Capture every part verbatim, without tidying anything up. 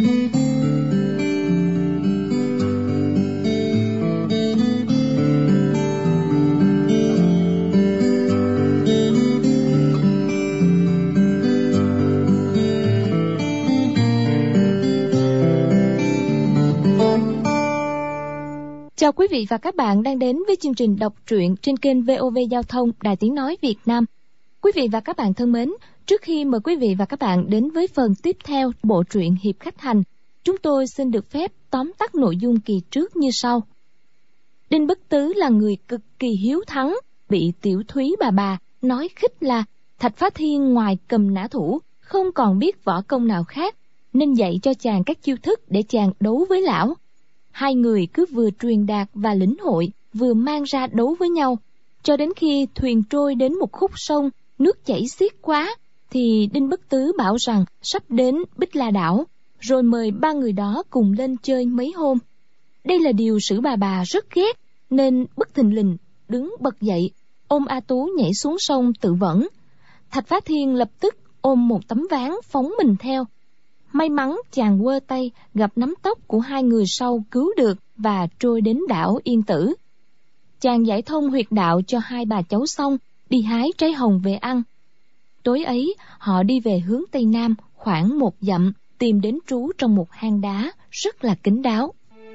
Chào quý vị và các bạn đang đến với chương trình đọc truyện trên kênh vê o vê Giao thông Đài Tiếng Nói Việt Nam. Quý vị và các bạn thân mến, trước khi mời quý vị và các bạn đến với phần tiếp theo bộ truyện Hiệp Khách Hành, chúng tôi xin được phép tóm tắt nội dung kỳ trước như sau. Đinh Bất Tứ là người cực kỳ hiếu thắng, bị Tiểu Thúy bà bà nói khích là Thạch Phá Thiên ngoài cầm nã thủ, không còn biết võ công nào khác, nên dạy cho chàng các chiêu thức để chàng đấu với lão. Hai người cứ vừa truyền đạt và lĩnh hội, vừa mang ra đấu với nhau, cho đến khi thuyền trôi đến một khúc sông, nước chảy xiết quá, thì Đinh Bất Tứ bảo rằng sắp đến Bích La Đảo, rồi mời ba người đó cùng lên chơi mấy hôm. Đây là điều Sử bà bà rất ghét, nên bất thình lình đứng bật dậy, ôm A Tú nhảy xuống sông tự vẫn. Thạch Phá Thiên lập tức ôm một tấm ván phóng mình theo. May mắn chàng quơ tay gặp nắm tóc của hai người sau cứu được và trôi đến đảo Yên Tử. Chàng giải thông huyệt đạo cho hai bà cháu xong, đi hái trái hồng về ăn. Tối ấy họ đi về hướng Tây Nam khoảng một dặm, tìm đến trú trong một hang đá rất là kín đáo.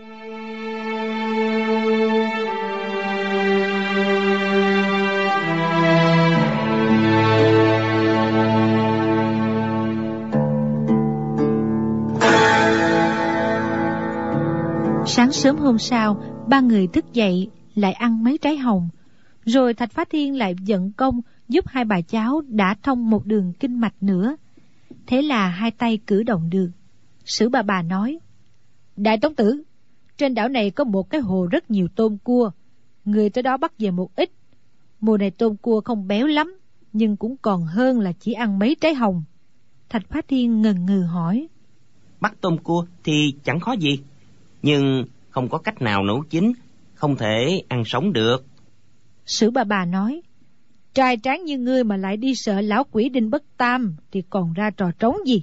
Sáng sớm hôm sau, ba người thức dậy lại ăn mấy trái hồng, rồi Thạch Phá Thiên lại vận công giúp hai bà cháu đã thông một đường kinh mạch nữa. Thế là hai tay cử động được. Sử bà bà nói: Đại Tống Tử, trên đảo này có một cái hồ rất nhiều tôm cua, người tới đó bắt về một ít. Mùa này tôm cua không béo lắm, nhưng cũng còn hơn là chỉ ăn mấy trái hồng. Thạch Phá Thiên ngần ngừ hỏi: Bắt tôm cua thì chẳng khó gì, nhưng không có cách nào nấu chín, không thể ăn sống được. Sử bà bà nói: Trai tráng như ngươi mà lại đi sợ lão quỷ Đinh Bất Tam thì còn ra trò trống gì?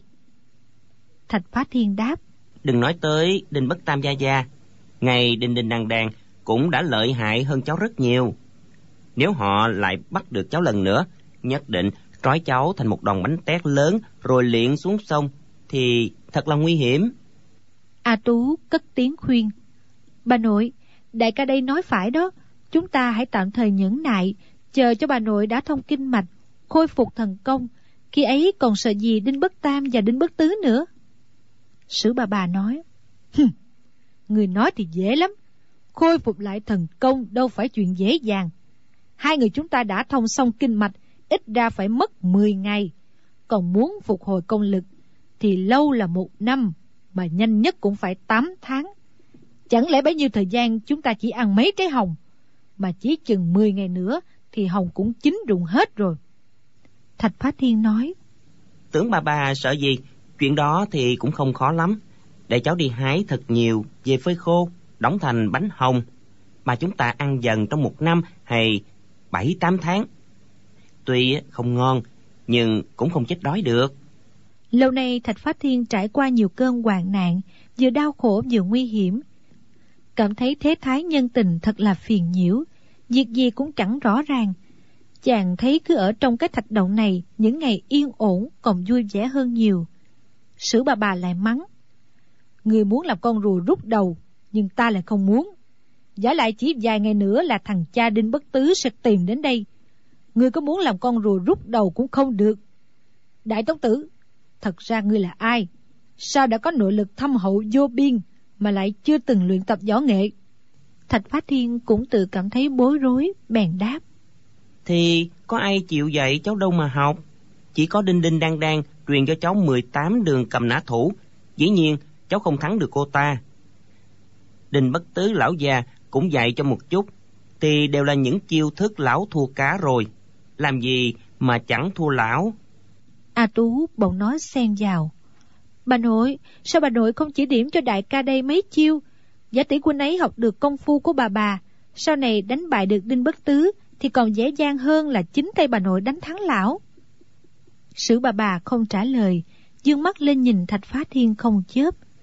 Thạch Phá Thiên đáp: Đừng nói tới Đinh Bất Tam gia gia, ngày Đinh Đinh Đàn Đàn cũng đã lợi hại hơn cháu rất nhiều. Nếu họ lại bắt được cháu lần nữa, nhất định trói cháu thành một đòn bánh tét lớn rồi liệng xuống sông, thì thật là nguy hiểm. A Tú cất tiếng khuyên: Bà nội, đại ca đây nói phải đó, chúng ta hãy tạm thời nhẫn nại, chờ cho bà nội đã thông kinh mạch, khôi phục thần công, khi ấy còn sợ gì Đinh Bất Tam và Đinh Bất Tứ nữa. Sử bà bà nói: Hừm, người nói thì dễ lắm, khôi phục lại thần công đâu phải chuyện dễ dàng. Hai người chúng ta đã thông xong kinh mạch, ít ra phải mất mười ngày, còn muốn phục hồi công lực thì lâu là một năm, mà nhanh nhất cũng phải tám tháng. Chẳng lẽ bấy nhiêu thời gian chúng ta chỉ ăn mấy trái hồng, mà chỉ chừng mười ngày nữa thì hồng cũng chín rụng hết rồi. Thạch Phá Thiên nói: Tưởng bà bà sợ gì, chuyện đó thì cũng không khó lắm. Để cháu đi hái thật nhiều, về phơi khô, đóng thành bánh hồng, mà chúng ta ăn dần trong một năm hay bảy tám tháng. Tuy không ngon, nhưng cũng không chết đói được. Lâu nay Thạch Phá Thiên trải qua nhiều cơn hoạn nạn, vừa đau khổ vừa nguy hiểm. Cảm thấy thế thái nhân tình thật là phiền nhiễu, việc gì cũng chẳng rõ ràng. Chàng thấy cứ ở trong cái thạch động này, những ngày yên ổn còn vui vẻ hơn nhiều. Sử bà bà lại mắng: Người muốn làm con rùa rút đầu, nhưng ta lại không muốn. Giả lại chỉ vài ngày nữa là thằng cha Đinh Bất Tứ sẽ tìm đến đây. Người có muốn làm con rùa rút đầu cũng không được. Đại Tống Tử, thật ra ngươi là ai? Sao đã có nội lực thâm hậu vô biên mà lại chưa từng luyện tập võ nghệ? Thạch Phá Thiên cũng tự cảm thấy bối rối, bèn đáp: Thì có ai chịu dạy cháu đâu mà học. Chỉ có Đinh Đinh Đan Đan truyền cho cháu mười tám đường cầm nã thủ. Dĩ nhiên cháu không thắng được cô ta. Đinh Bất Tứ lão già cũng dạy cho một chút, thì đều là những chiêu thức lão thua cá rồi, làm gì mà chẳng thua lão. A Tú bỗng nói xen vào: Bà nội, sao bà nội không chỉ điểm cho đại ca đây mấy chiêu? Giả tỷ huynh ấy học được công phu của bà bà, sau này đánh bại được Đinh Bất Tứ thì còn dễ dàng hơn là chính tay bà nội đánh thắng lão. Sử bà bà không trả lời, dương mắt lên nhìn Thạch Phá Thiên không chớp.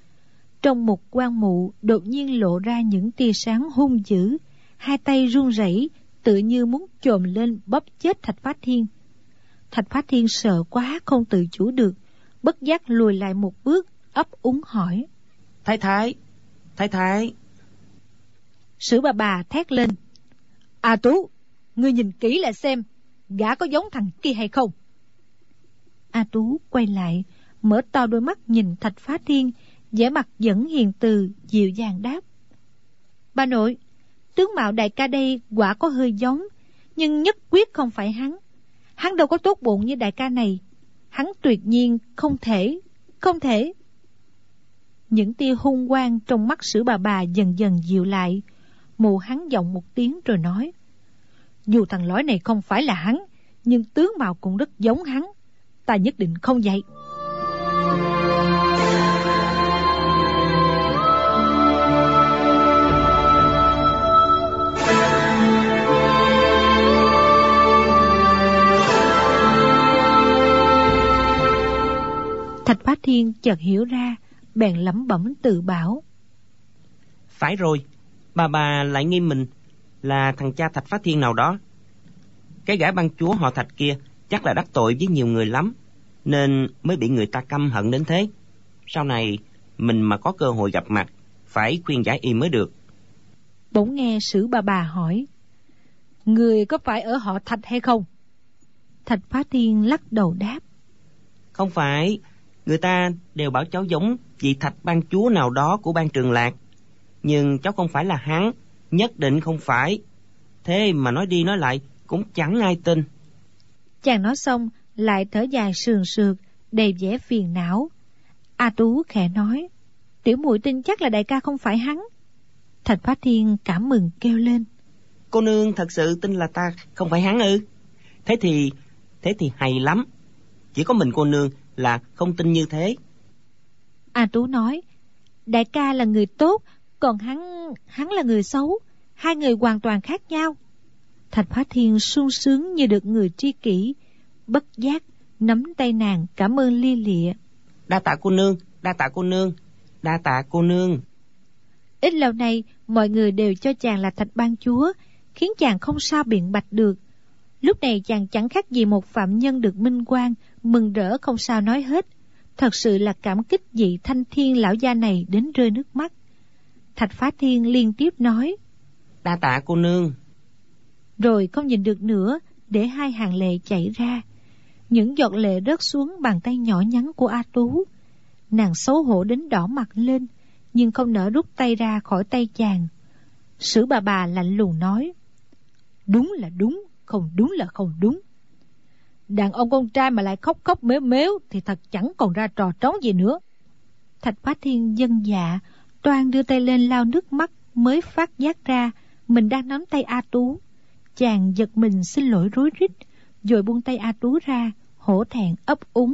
Trong một quan mụ đột nhiên lộ ra những tia sáng hung dữ, hai tay run rẩy, tự như muốn chồm lên bóp chết Thạch Phá Thiên. Thạch Phá Thiên sợ quá không tự chủ được, bất giác lùi lại một bước, ấp úng hỏi: Thái thái, thái thái. Sử bà bà thét lên: A Tú, ngươi nhìn kỹ lại xem, gã có giống thằng kia hay không? A Tú quay lại, mở to đôi mắt nhìn Thạch Phá Thiên, vẻ mặt vẫn hiền từ, dịu dàng đáp: Bà nội, tướng mạo đại ca đây quả có hơi giống, nhưng nhất quyết không phải hắn. Hắn đâu có tốt bụng như đại ca này. Hắn tuyệt nhiên không thể, không thể. Những tia hung quang trong mắt Sử bà bà dần dần dịu lại. Mụ hắn giọng một tiếng rồi nói: Dù thằng lói này không phải là hắn, nhưng tướng mạo cũng rất giống hắn. Ta nhất định không vậy. Thạch Phá Thiên chợt hiểu ra, bèn lẩm bẩm tự bảo: Phải rồi, bà bà lại nghi mình là thằng cha Thạch Phá Thiên nào đó. Cái gã ban chúa họ Thạch kia chắc là đắc tội với nhiều người lắm, nên mới bị người ta căm hận đến thế. Sau này mình mà có cơ hội gặp mặt, phải khuyên giải y mới được. Bỗng nghe Sử bà bà hỏi: Người có phải ở họ Thạch hay không? Thạch Phá Thiên lắc đầu đáp: Không phải, người ta đều bảo cháu giống vị Thạch ban chúa nào đó của Ban Trường Lạc, nhưng cháu không phải là hắn, nhất định không phải. Thế mà nói đi nói lại cũng chẳng ai tin. Chàng nói xong lại thở dài sườn sượt, đầy vẻ phiền não. A Tú khẽ nói: Tiểu muội tin chắc là đại ca không phải hắn. Thạch Phá Thiên cảm mừng kêu lên: Cô nương thật sự tin là ta không phải hắn ư? Thế thì, thế thì hay lắm. Chỉ có mình cô nương là không tin như thế. A Tú nói: Đại ca là người tốt, còn hắn, hắn là người xấu. Hai người hoàn toàn khác nhau. Thạch Phá Thiên sung sướng như được người tri kỷ, bất giác nắm tay nàng cảm ơn lia lịa. Đa tạ cô nương, đa tạ cô nương, đa tạ cô nương. Ít lâu nay mọi người đều cho chàng là Thạch ban chúa, khiến chàng không sao biện bạch được. Lúc này chàng chẳng khác gì một phạm nhân được minh oan, mừng rỡ không sao nói hết. Thật sự là cảm kích vị Thanh Thiên lão gia này đến rơi nước mắt. Thạch Phá Thiên liên tiếp nói: Đa tạ cô nương. Rồi không nhìn được nữa, để hai hàng lệ chảy ra. Những giọt lệ rớt xuống bàn tay nhỏ nhắn của A Tú. Nàng xấu hổ đến đỏ mặt lên, nhưng không nỡ rút tay ra khỏi tay chàng. Sử bà bà lạnh lùng nói: Đúng là đúng, không đúng là không đúng. Đàn ông con trai mà lại khóc khóc mếu mếu thì thật chẳng còn ra trò trống gì nữa. Thạch Phá Thiên dân dạ, toan đưa tay lên lau nước mắt, mới phát giác ra mình đang nắm tay A Tú. Chàng giật mình xin lỗi rối rít, rồi buông tay A Tú ra, hổ thẹn ấp úng.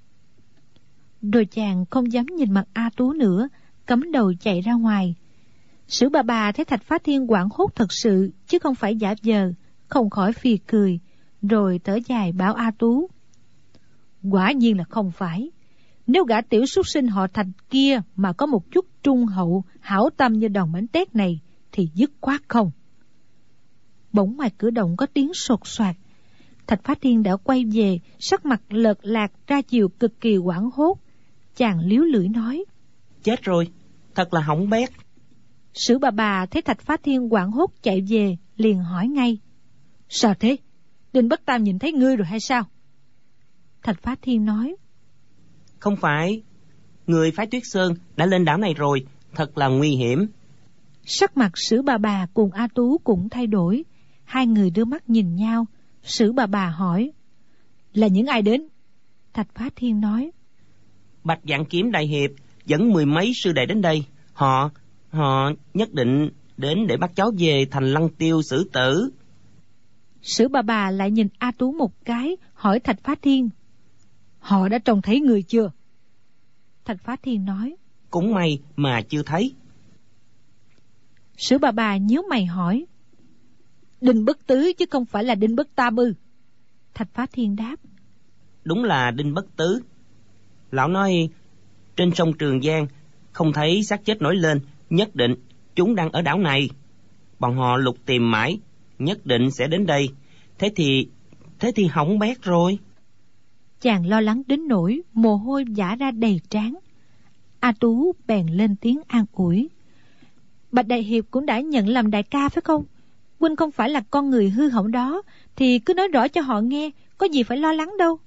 Rồi chàng không dám nhìn mặt A Tú nữa, cắm đầu chạy ra ngoài. Sử bà bà thấy Thạch Phá Thiên hoảng hốt thật sự, chứ không phải giả vờ, không khỏi phì cười, rồi thở dài bảo A Tú: Quả nhiên là không phải. Nếu gã tiểu súc sinh họ Thạch kia mà có một chút trung hậu, hảo tâm như đòn bánh tét này, thì dứt khoát không. Bỗng ngoài cửa động có tiếng sột soạt. Thạch Phá Thiên đã quay về, sắc mặt lợt lạc ra chiều cực kỳ hoảng hốt. Chàng líu lưỡi nói: Chết rồi, thật là hỏng bét. Sử bà bà thấy Thạch Phá Thiên hoảng hốt chạy về, liền hỏi ngay: Sao thế? Đinh Bất Tam nhìn thấy ngươi rồi hay sao? Thạch Phá Thiên nói: Không phải, người phái Tuyết Sơn đã lên đảo này rồi, thật là nguy hiểm. Sắc mặt Sử bà bà cùng A Tú cũng thay đổi. Hai người đưa mắt nhìn nhau. Sử bà bà hỏi: Là những ai đến? Thạch Phá Thiên nói: Bạch Vạn Kiếm đại hiệp dẫn mười mấy sư đệ đến đây. Họ, họ nhất định đến để bắt cháu về thành Lăng Tiêu xử tử. Sử bà bà lại nhìn A Tú một cái, hỏi Thạch Phá Thiên: Họ đã trông thấy người chưa? Thạch Phá Thiên nói: Cũng may mà chưa thấy. Sử bà bà nhíu mày hỏi: Đinh Bất Tứ chứ không phải là Đinh Bất Tam ư? Thạch Phá Thiên đáp: Đúng là Đinh Bất Tứ. Lão nói trên sông Trường Giang không thấy xác chết nổi lên, nhất định chúng đang ở đảo này. Bọn họ lục tìm mãi, nhất định sẽ đến đây. Thế thì, thế thì hỏng bét rồi. Chàng lo lắng đến nỗi mồ hôi vã ra đầy trán. A Tú bèn lên tiếng an ủi. Bạch Đại Hiệp cũng đã nhận làm đại ca phải không? Huynh không phải là con người hư hỏng đó, thì cứ nói rõ cho họ nghe, có gì phải lo lắng đâu.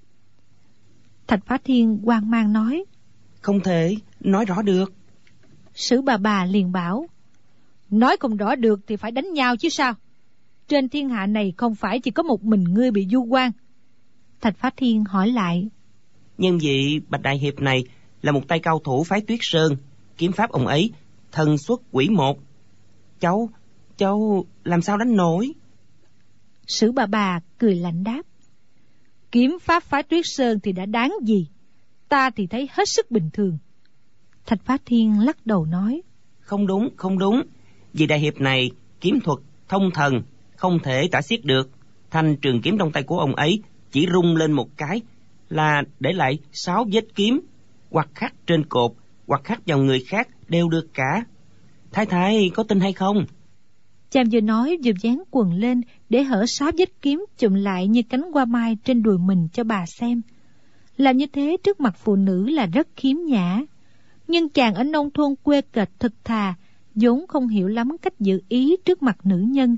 Thạch Phá Thiên hoang mang nói. Không thể nói rõ được. Sử bà bà liền bảo. Nói không rõ được thì phải đánh nhau chứ sao? Trên thiên hạ này không phải chỉ có một mình ngươi bị vu oan. Thạch Phá Thiên hỏi lại. Nhưng vị Bạch Đại Hiệp này là một tay cao thủ phái Tuyết Sơn, kiếm pháp ông ấy thần xuất quỷ một. Cháu, cháu làm sao đánh nổi? Sử bà bà cười lạnh đáp. Kiếm pháp phái Tuyết Sơn thì đã đáng gì? Ta thì thấy hết sức bình thường. Thạch Phá Thiên lắc đầu nói. Không đúng, không đúng. Vị Đại Hiệp này kiếm thuật thông thần, không thể tả xiết được. Thanh trường kiếm trong tay của ông ấy chỉ rung lên một cái là để lại sáu vết kiếm, hoặc khắc trên cột, hoặc khắc vào người khác đều được cả. Thái thái có tin hay không? Chàng vừa nói vừa dán quần lên để hở sáu vết kiếm chụm lại như cánh hoa mai trên đùi mình cho bà xem. Làm như thế trước mặt phụ nữ là rất khiếm nhã. Nhưng chàng ở nông thôn quê kệch thực thà, vốn không hiểu lắm cách giữ ý trước mặt nữ nhân.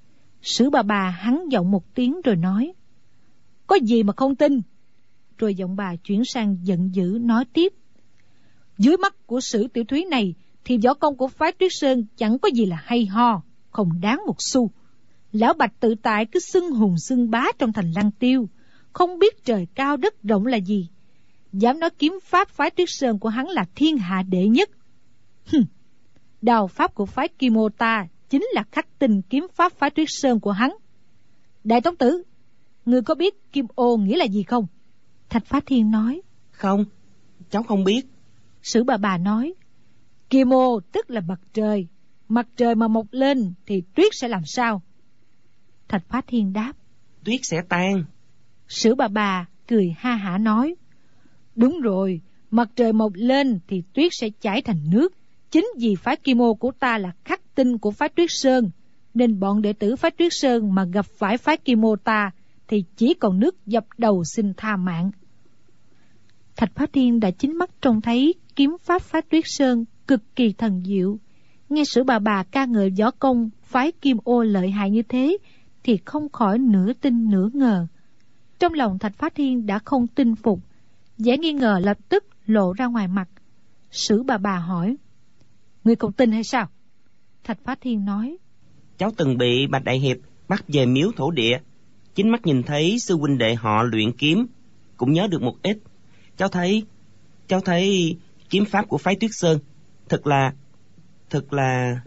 Sử bà bà hắn giọng một tiếng rồi nói. Có gì mà không tin? Rồi giọng bà chuyển sang giận dữ nói tiếp. Dưới mắt của Sử tiểu thúy này thì võ công của phái Tuyết Sơn chẳng có gì là hay ho, không đáng một xu. Lão Bạch tự tại cứ xưng hùng xưng bá trong thành Lăng Tiêu, không biết trời cao đất rộng là gì. Dám nói kiếm pháp phái Tuyết Sơn của hắn là thiên hạ đệ nhất. Hừm, đào pháp của phái Kim Ô ta chính là khắc tinh kiếm pháp phái Tuyết Sơn của hắn. Đại Tống Tử, ngươi có biết Kim Ô nghĩa là gì không? Thạch Phá Thiên nói. Không, cháu không biết. Sử bà bà nói. Kim Ô tức là mặt trời. Mặt trời mà mọc lên thì tuyết sẽ làm sao? Thạch Phá Thiên đáp. Tuyết sẽ tan. Sử bà bà cười ha hả nói. Đúng rồi, mặt trời mọc lên thì tuyết sẽ chảy thành nước. Chính vì phái Kim Ô của ta là khắc tinh của phái Tuyết Sơn, nên bọn đệ tử phái Tuyết Sơn mà gặp phải phái Kim Ô ta thì chỉ còn nước dập đầu xin tha mạng. Thạch Phá Thiên đã chính mắt trông thấy kiếm pháp phái Tuyết Sơn cực kỳ thần diệu. Nghe Sử bà bà ca ngợi võ công phái Kim Ô lợi hại như thế thì không khỏi nửa tin nửa ngờ. Trong lòng Thạch Phá Thiên đã không tin phục, vẻ nghi ngờ lập tức lộ ra ngoài mặt. Sử bà bà hỏi. Ngươi không tin hay sao? Thạch Phá Thiên nói. Cháu từng bị Bạch Đại Hiệp bắt về miếu thổ địa, chính mắt nhìn thấy sư huynh đệ họ luyện kiếm, cũng nhớ được một ít. Cháu thấy, cháu thấy kiếm pháp của phái Tuyết Sơn thật là, thật là...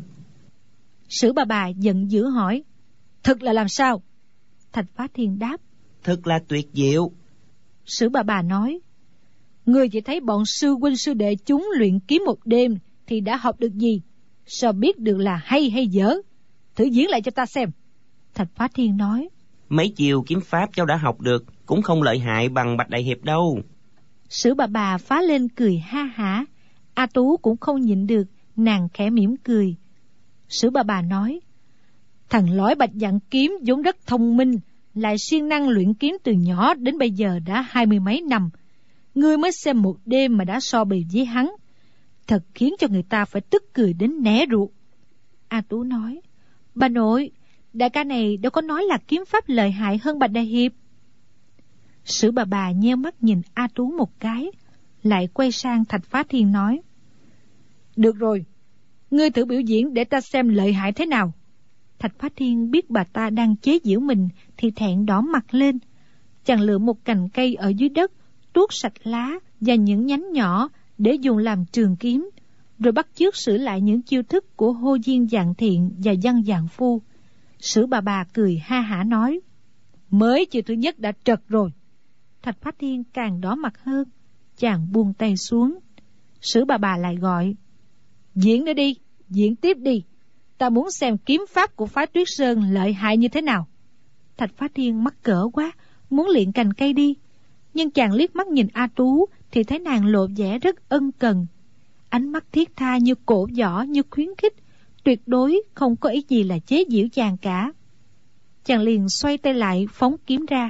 Sử bà bà giận dữ hỏi. Thật là làm sao? Thạch Phá Thiên đáp. Thật là tuyệt diệu. Sử bà bà nói. Ngươi chỉ thấy bọn sư huynh sư đệ chúng luyện kiếm một đêm thì đã học được gì? Sao biết được là hay hay dở? Thử diễn lại cho ta xem. Thạch Phá Thiên nói. Mấy chiều kiếm pháp cháu đã học được cũng không lợi hại bằng Bạch Đại Hiệp đâu. Sử bà bà phá lên cười ha hả. A Tú cũng không nhịn được, nàng khẽ mỉm cười. Sử bà bà nói. Thằng lõi Bạch Dặn Kiếm vốn rất thông minh, lại siêng năng luyện kiếm từ nhỏ đến bây giờ đã hai mươi mấy năm. Ngươi mới xem một đêm mà đã so bì với hắn, thật khiến cho người ta phải tức cười đến né ruột. A Tú nói. Bà nội, đại ca này đâu có nói là kiếm pháp lợi hại hơn Bạch Đại Hiệp. Sử bà bà nheo mắt nhìn A Tú một cái, lại quay sang Thạch Phá Thiên nói. Được rồi, ngươi thử biểu diễn để ta xem lợi hại thế nào. Thạch Phá Thiên biết bà ta đang chế giễu mình thì thẹn đỏ mặt lên. Chàng lựa một cành cây ở dưới đất, tuốt sạch lá và những nhánh nhỏ để dùng làm trường kiếm, rồi bắt chước sử lại những chiêu thức của Hô Diên Dạng Thiện và Văn Dạng Phu. Sử bà bà cười ha hả nói. Mới chiêu thứ nhất đã trật rồi. Thạch Phá Thiên càng đỏ mặt hơn. Chàng buông tay xuống. Sử bà bà lại gọi. Diễn nữa đi, diễn tiếp đi. Ta muốn xem kiếm pháp của phái Tuyết Sơn lợi hại như thế nào. Thạch Phá Thiên mắc cỡ quá, muốn luyện cành cây đi. Nhưng chàng liếc mắt nhìn A Tú thì thấy nàng lộ vẻ rất ân cần. ánh mắt thiết tha như cổ võ, như khuyến khích, tuyệt đối không có ý gì là chế giễu chàng cả. Chàng liền xoay tay lại phóng kiếm ra.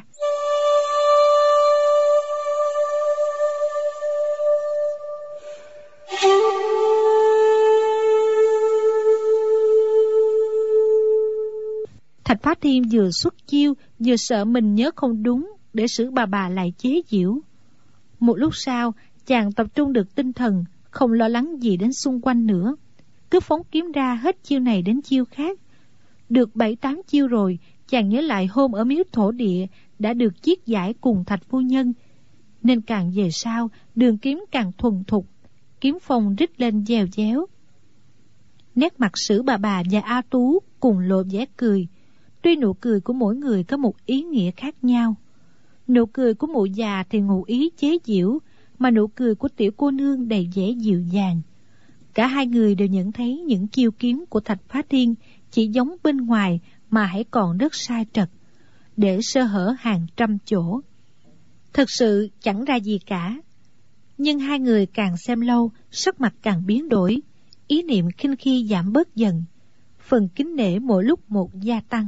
Thạch Phá Thiên vừa xuất chiêu, vừa sợ mình nhớ không đúng để Sử Bà Bà lại chế giễu. Một lúc sau, chàng tập trung được tinh thần, không lo lắng gì đến xung quanh nữa, cứ phóng kiếm ra hết chiêu này đến chiêu khác. Được bảy tám chiêu rồi, chàng nhớ lại hôm ở miếu thổ địa đã được chiết giải cùng Thạch phu nhân, nên càng về sau đường kiếm càng thuần thục, kiếm phong rít lên dèo déo. Nét mặt Sử Bà Bà và A Tú cùng lộ vẻ cười, tuy nụ cười của mỗi người có một ý nghĩa khác nhau. Nụ cười của mụ già thì ngụ ý chế giễu, mà nụ cười của tiểu cô nương đầy vẻ dịu dàng. Cả hai người đều nhận thấy những chiêu kiếm của Thạch Phá Thiên chỉ giống bên ngoài mà hãy còn rất sai trật, để sơ hở hàng trăm chỗ. Thực sự chẳng ra gì cả. Nhưng hai người càng xem lâu, sắc mặt càng biến đổi, ý niệm khinh khi giảm bớt dần, phần kính nể mỗi lúc một gia tăng.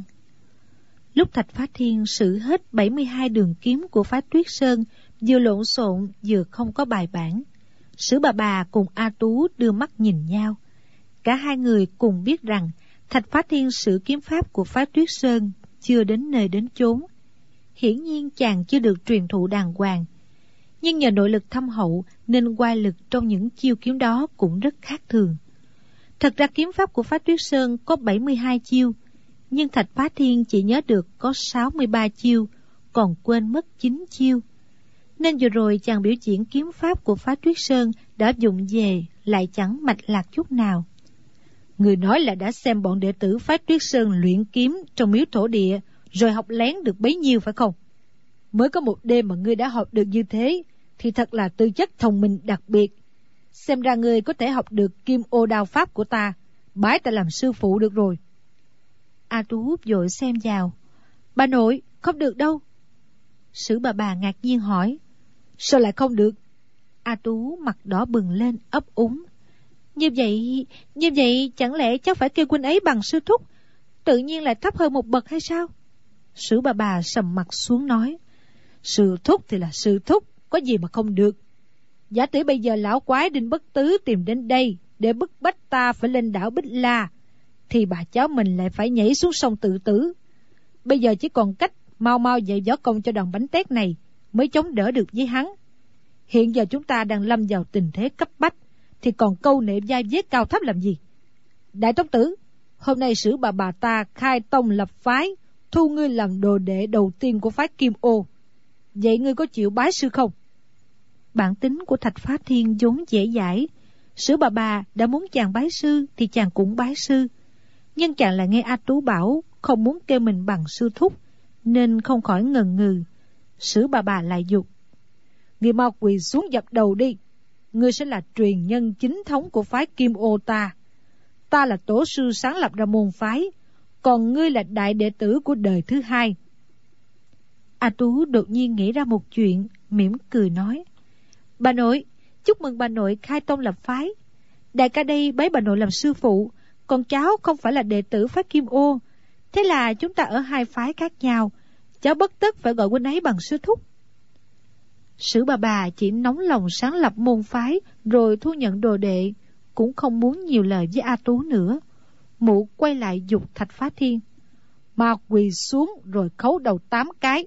Lúc Thạch Phá Thiên sử hết bảy mươi hai đường kiếm của phái Tuyết Sơn, vừa lộn xộn vừa không có bài bản, Sử Bà Bà cùng A Tú đưa mắt nhìn nhau. Cả hai người cùng biết rằng Thạch Phá Thiên sử kiếm pháp của phái Tuyết Sơn chưa đến nơi đến chốn. Hiển nhiên chàng chưa được truyền thụ đàng hoàng, nhưng nhờ nội lực thâm hậu nên oai lực trong những chiêu kiếm đó cũng rất khác thường. Thật ra kiếm pháp của phái Tuyết Sơn có bảy mươi hai chiêu, nhưng Thạch Phá Thiên chỉ nhớ được có sáu mươi ba chiêu, còn quên mất chín chiêu. Nên vừa rồi chàng biểu diễn kiếm pháp của phái Tuyết Sơn đã dụng về lại chẳng mạch lạc chút nào. Người nói là đã xem bọn đệ tử phái Tuyết Sơn luyện kiếm trong miếu thổ địa, rồi học lén được bấy nhiêu phải không? Mới có một đêm mà ngươi đã học được như thế, thì thật là tư chất thông minh đặc biệt. Xem ra ngươi có thể học được kim ô đao pháp của ta, bái ta làm sư phụ được rồi. A Tú vội xem vào. Bà nội, không được đâu. Sử Bà Bà ngạc nhiên hỏi. Sao lại không được? A Tú mặt đỏ bừng lên ấp úng. Như vậy, như vậy chẳng lẽ cháu phải kêu huynh ấy bằng sư thúc, tự nhiên lại thấp hơn một bậc hay sao? Sử Bà Bà sầm mặt xuống nói. Sư thúc thì là sư thúc, có gì mà không được. Giả tỷ bây giờ lão quái Đinh Bất Tứ tìm đến đây để bức bách ta phải lên đảo Bích La, thì bà cháu mình lại phải nhảy xuống sông tự tử. Bây giờ chỉ còn cách mau mau dạy võ công cho đòn bánh tét này mới chống đỡ được với hắn. Hiện giờ chúng ta đang lâm vào tình thế cấp bách, thì còn câu nệ vai vế cao thấp làm gì? Đại tông tử, hôm nay Sử Bà Bà ta khai tông lập phái, thu ngươi làm đồ đệ đầu tiên của phái Kim Ô. Vậy ngươi có chịu bái sư không? Bản tính của Thạch Phá Thiên vốn dễ dãi. Sử Bà Bà đã muốn chàng bái sư thì chàng cũng bái sư. Nhưng chàng lại nghe A Tú bảo không muốn kêu mình bằng sư thúc, nên không khỏi ngần ngừ. Sử Bà Bà lại giục. Ngươi mau quỳ xuống dập đầu đi. Ngươi sẽ là truyền nhân chính thống của phái Kim Ô ta. Ta là tổ sư sáng lập ra môn phái, còn ngươi là đại đệ tử của đời thứ hai. A Tú đột nhiên nghĩ ra một chuyện, mỉm cười nói. Bà nội, chúc mừng bà nội khai tông lập phái. Đại ca đây bái bà nội làm sư phụ, còn cháu không phải là đệ tử phái Kim Ô. Thế là chúng ta ở hai phái khác nhau, cháu bất tất phải gọi huynh ấy bằng sư thúc. Sử Bà Bà chỉ nóng lòng sáng lập môn phái rồi thu nhận đồ đệ, cũng không muốn nhiều lời với A Tú nữa. Mụ quay lại giục Thạch Phá Thiên. Mà quỳ xuống rồi khấu đầu tám cái.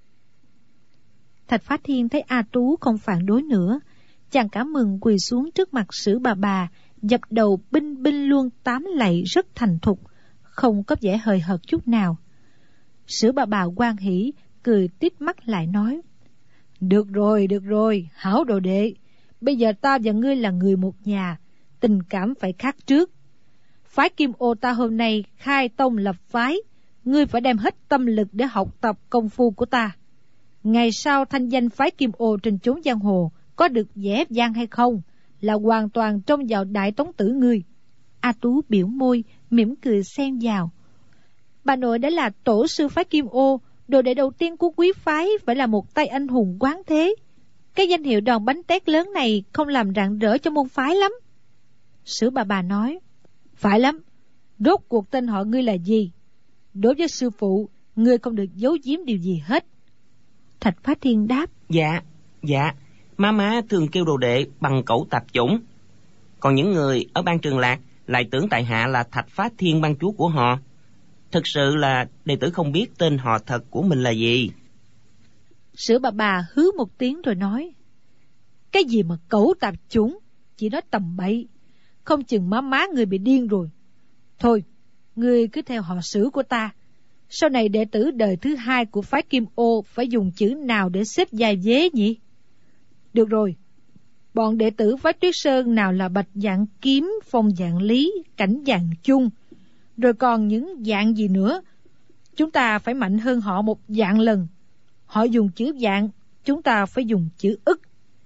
Thạch Phá Thiên thấy A Tú không phản đối nữa, chàng cảm mừng quỳ xuống trước mặt Sử Bà Bà, dập đầu binh binh luôn tám lạy rất thành thục, không có vẻ hời hợt chút nào. Sử Bà Bà hoan hỉ, cười tít mắt lại nói. Được rồi, được rồi, hảo đồ đệ. Bây giờ ta và ngươi là người một nhà, tình cảm phải khác trước. Phái Kim Ô ta hôm nay khai tông lập phái, ngươi phải đem hết tâm lực để học tập công phu của ta. Ngày sau thanh danh phái Kim Ô trên chốn giang hồ có được vẻ vang hay không là hoàn toàn trông vào đại tống tử ngươi. A Tú biểu môi, mỉm cười xen vào. Bà nội đã là tổ sư phái Kim Ô, đồ đệ đầu tiên của quý phái phải là một tay anh hùng quán thế. Cái danh hiệu đòn bánh tét lớn này không làm rạng rỡ cho môn phái lắm. Sử bà bà nói, phải lắm, rốt cuộc tên họ ngươi là gì? Đối với sư phụ, ngươi không được giấu giếm điều gì hết. Thạch Phá Thiên đáp, Dạ, dạ, má má thường kêu đồ đệ bằng cẩu tạp chủng. Còn những người ở Ban Trường Lạc lại tưởng tại hạ là Thạch Phá Thiên ban chúa của họ. Thực sự là đệ tử không biết tên họ thật của mình là gì. Sử bà bà hứ một tiếng rồi nói, cái gì mà cẩu tạp chủng, chỉ nói tầm bậy, không chừng má má người bị điên rồi. Thôi, ngươi cứ theo họ Sử của ta. Sau này đệ tử đời thứ hai của phái Kim Ô phải dùng chữ nào để xếp vai vế nhỉ? Được rồi, bọn đệ tử phái Tuyết Sơn nào là Bạch Dạng Kiếm, Phong Dạng Lý, Cảnh Dạng Chung, rồi còn những dạng gì nữa? Chúng ta phải mạnh hơn họ một dạng lần. Họ dùng chữ dạng, chúng ta phải dùng chữ ức.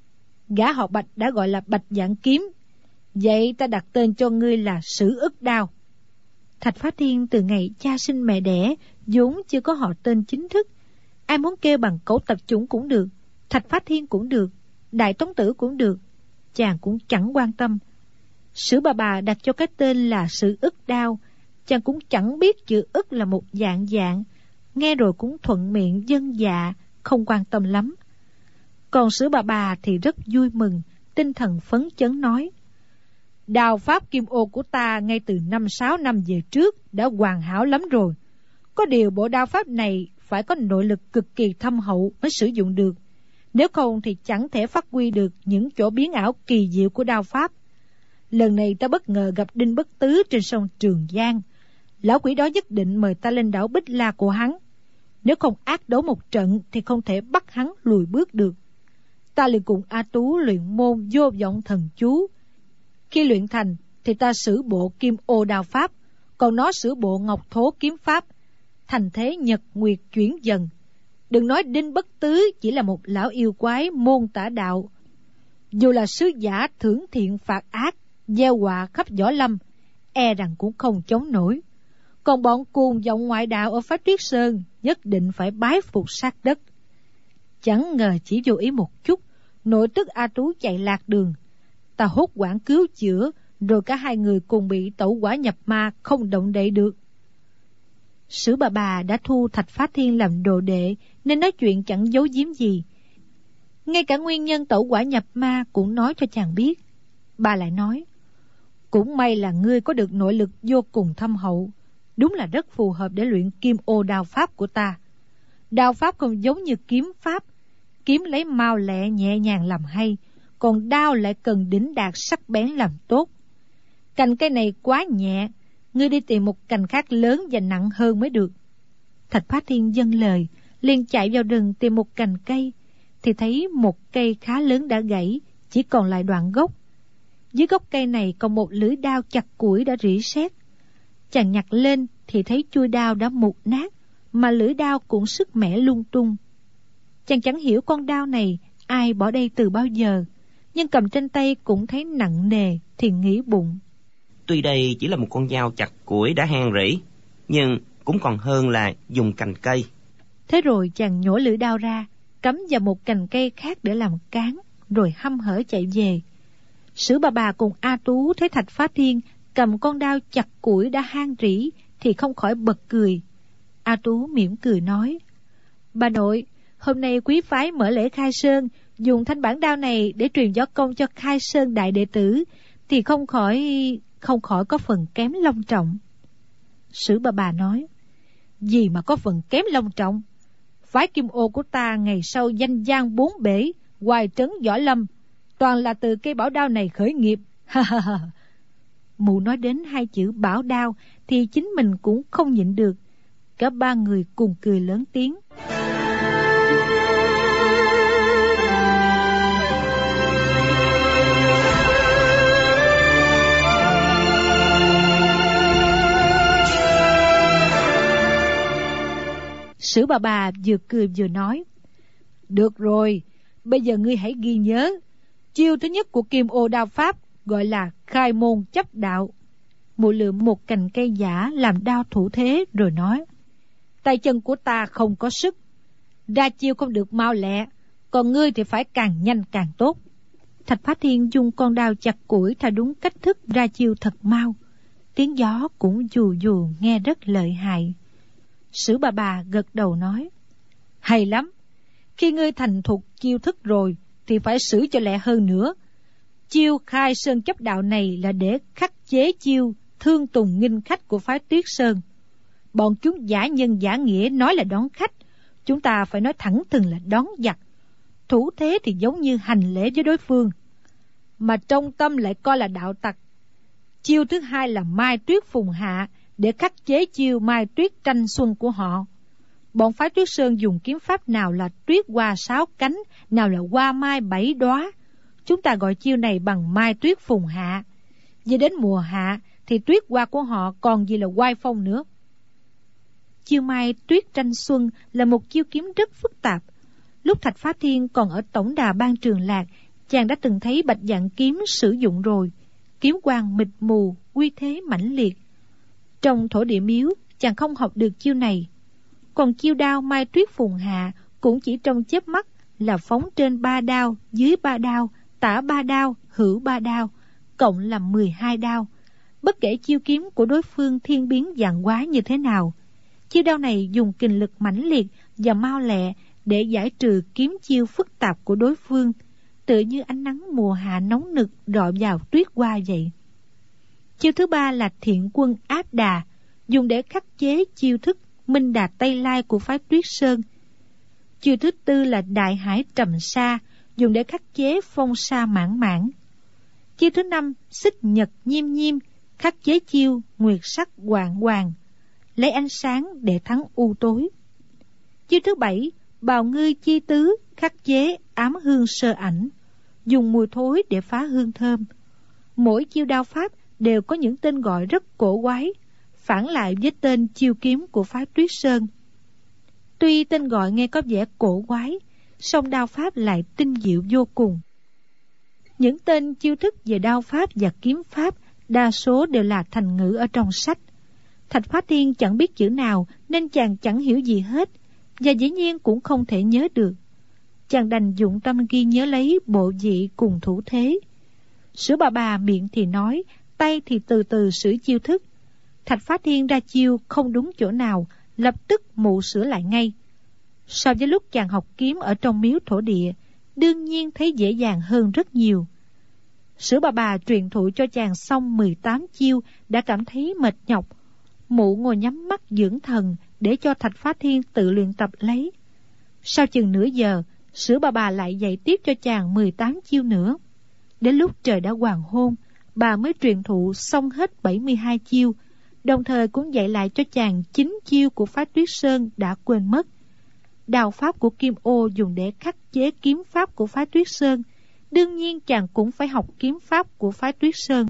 Gã họ Bạch đã gọi là Bạch Dạng Kiếm, vậy ta đặt tên cho ngươi là Sử Ức Đao. Thạch Phá Thiên từ ngày cha sinh mẹ đẻ vốn chưa có họ tên chính thức. Ai muốn kêu bằng cẩu tạp chủng cũng được, Thạch Phá Thiên cũng được, Đại Tống Tử cũng được, chàng cũng chẳng quan tâm. Sử bà bà đặt cho cái tên là Sử Ức Đao, chàng cũng chẳng biết chữ ức là một dạng dạng, nghe rồi cũng thuận miệng dân dạ, không quan tâm lắm. Còn Sử bà bà thì rất vui mừng, tinh thần phấn chấn nói, đao pháp Kim Ô của ta ngay từ năm sáu năm về trước đã hoàn hảo lắm rồi. Có điều bộ đao pháp này phải có nội lực cực kỳ thâm hậu mới sử dụng được, nếu không thì chẳng thể phát huy được những chỗ biến ảo kỳ diệu của đao pháp. Lần này ta bất ngờ gặp Đinh Bất Tứ trên sông Trường Giang. Lão quỷ đó nhất định mời ta lên đảo Bích La của hắn. Nếu không ác đấu một trận thì không thể bắt hắn lùi bước được. Ta liền cùng A Tú luyện môn vô vọng thần chú. Khi luyện thành thì ta sử bộ Kim Ô đao pháp, còn nó sử bộ Ngọc Thố kiếm pháp. Thành thế nhật nguyệt chuyển dần. Đừng nói Đinh Bất Tứ chỉ là một lão yêu quái môn tả đạo. Dù là sứ giả thưởng thiện phạt ác, gieo họa khắp võ lâm, e rằng cũng không chống nổi. Còn bọn cuồng vọng ngoại đạo ở phái Tuyết Sơn nhất định phải bái phục sát đất. Chẳng ngờ chỉ vô ý một chút, nội tức A Tú chạy lạc đường. Ta hốt hoảng cứu chữa, rồi cả hai người cùng bị tẩu hỏa nhập ma, không động đậy được. Sử bà bà đã thu Thạch Phá Thiên làm đồ đệ, nên nói chuyện chẳng giấu giếm gì. Ngay cả nguyên nhân tẩu hỏa nhập ma cũng nói cho chàng biết. Bà lại nói, cũng may là ngươi có được nội lực vô cùng thâm hậu, đúng là rất phù hợp để luyện Kim Ô đao pháp của ta. Đao pháp không giống như kiếm pháp, kiếm lấy mau lẹ nhẹ nhàng làm hay, còn đao lại cần đỉnh đạt sắc bén làm tốt. Cành cây này quá nhẹ, ngươi đi tìm một cành khác lớn và nặng hơn mới được. Thạch Phá Thiên dâng lời, liền chạy vào rừng tìm một cành cây, thì thấy một cây khá lớn đã gãy, chỉ còn lại đoạn gốc. Dưới gốc cây này còn một lưỡi đao chặt củi đã rỉ sét. Chàng nhặt lên thì thấy chuôi đao đã mục nát, mà lưỡi đao cũng sức mẻ lung tung. Chàng chẳng hiểu con đao này ai bỏ đây từ bao giờ, nhưng cầm trên tay cũng thấy nặng nề, thì nghĩ bụng. Tuy đây chỉ là một con dao chặt củi đã han rỉ, nhưng cũng còn hơn là dùng cành cây. Thế rồi chàng nhổ lưỡi đao ra, cắm vào một cành cây khác để làm cán, rồi hăm hở chạy về. Sử bà bà cùng A Tú thấy Thạch Phá Thiên cầm con đao chặt củi đã han rỉ thì không khỏi bật cười. A Tú mỉm cười nói, bà nội, hôm nay quý phái mở lễ khai sơn, dùng thanh bản đao này để truyền võ công cho khai sơn đại đệ tử, thì không khỏi không khỏi có phần kém long trọng. Sử bà bà nói, gì mà có phần kém long trọng? Phái Kim Ô của ta ngày sau danh giang bốn bể, hoài trấn võ lâm, toàn là từ cây bảo đao này khởi nghiệp. Ha ha ha. Mụ nói đến hai chữ bảo đao thì chính mình cũng không nhịn được. Cả ba người cùng cười lớn tiếng. Sử bà bà vừa cười vừa nói, được rồi, bây giờ ngươi hãy ghi nhớ. Chiêu thứ nhất của Kim Ô đao pháp gọi là khai môn chấp đạo. Mụ lượm một cành cây giả làm đao thủ thế rồi nói, tay chân của ta không có sức, ra chiêu không được mau lẹ, còn ngươi thì phải càng nhanh càng tốt. Thạch Phá Thiên dùng con đao chặt củi theo đúng cách thức ra chiêu thật mau. Tiếng gió cũng dù dù nghe rất lợi hại. Sử Bà Bà gật đầu nói: Hay lắm, khi ngươi thành thục chiêu thức rồi thì phải xử cho lẹ hơn nữa. Chiêu khai sơn chấp đạo này là để khắc chế chiêu thương tùng nghinh khách của phái Tuyết Sơn. Bọn chúng giả nhân giả nghĩa nói là đón khách, chúng ta phải nói thẳng thừng là đón giặc. Thủ thế thì giống như hành lễ với đối phương, mà trong tâm lại coi là đạo tặc. Chiêu thứ hai là Mai Tuyết Phùng Hạ, để khắc chế chiêu Mai Tuyết Tranh Xuân của họ. Bọn phái Tuyết Sơn dùng kiếm pháp nào là tuyết hoa sáu cánh, nào là hoa mai bảy đóa. Chúng ta gọi chiêu này bằng Mai Tuyết Phùng Hạ. Về đến mùa hạ thì tuyết hoa của họ còn gì là oai phong nữa. Chiêu Mai Tuyết Tranh Xuân là một chiêu kiếm rất phức tạp. Lúc Thạch Phá Thiên còn ở tổng đà Ban Trường Lạc, chàng đã từng thấy Bạch Dạn kiếm sử dụng rồi. Kiếm quang mịt mù, uy thế mãnh liệt. Trong thổ địa miếu, chàng không học được chiêu này. Còn chiêu đao Mai Tuyết Phùng Hạ cũng chỉ trong chớp mắt là phóng trên ba đao, dưới ba đao, tả ba đao, hữu ba đao, cộng là mười hai đao. Bất kể chiêu kiếm của đối phương thiên biến vạn hóa như thế nào, chiêu đao này dùng kình lực mãnh liệt và mau lẹ để giải trừ kiếm chiêu phức tạp của đối phương, tựa như ánh nắng mùa hạ nóng nực rọi vào tuyết hoa vậy. Chiêu thứ ba là Thiện Quân Áp Đà, dùng để khắc chế chiêu thức Minh Đà Tây Lai của phái Tuyết Sơn. Chiêu thứ tư là Đại Hải Trầm Sa, dùng để khắc chế Phong Sa Mãn Mãn. Chiêu thứ năm Xích Nhật Nhiêm Nhiêm, khắc chế chiêu Nguyệt Sắc Hoàng Hoàng, lấy ánh sáng để thắng u tối. Chiêu thứ bảy Bào Ngư Chi Tứ, khắc chế Ám Hương Sơ Ảnh, dùng mùi thối để phá hương thơm. Mỗi chiêu đao pháp đều có những tên gọi rất cổ quái, phản lại với tên chiêu kiếm của phái Tuyết Sơn. Tuy tên gọi nghe có vẻ cổ quái, song đao pháp lại tinh diệu vô cùng. Những tên chiêu thức về đao pháp và kiếm pháp đa số đều là thành ngữ ở trong sách. Thạch Phá Thiên chẳng biết chữ nào nên chàng chẳng hiểu gì hết, và dĩ nhiên cũng không thể nhớ được. Chàng đành dụng tâm ghi nhớ lấy bộ vị cùng thủ thế. Sử Bà Bà miệng thì nói, tay thì từ từ sửa chiêu thức. Thạch Phá Thiên ra chiêu không đúng chỗ nào, lập tức mụ sửa lại ngay. So với lúc chàng học kiếm ở trong miếu thổ địa, đương nhiên thấy dễ dàng hơn rất nhiều. Sử Bà Bà truyền thụ cho chàng xong mười tám chiêu đã cảm thấy mệt nhọc. Mụ ngồi nhắm mắt dưỡng thần để cho Thạch Phá Thiên tự luyện tập lấy. Sau chừng nửa giờ, Sử Bà Bà lại dạy tiếp cho chàng mười tám chiêu nữa. Đến lúc trời đã hoàng hôn, bà mới truyền thụ xong hết bảy mươi hai chiêu, đồng thời cũng dạy lại cho chàng chín chiêu của phái Tuyết Sơn đã quên mất. Đao pháp của Kim Ô dùng để khắc chế kiếm pháp của phái Tuyết Sơn, đương nhiên chàng cũng phải học kiếm pháp của phái Tuyết Sơn.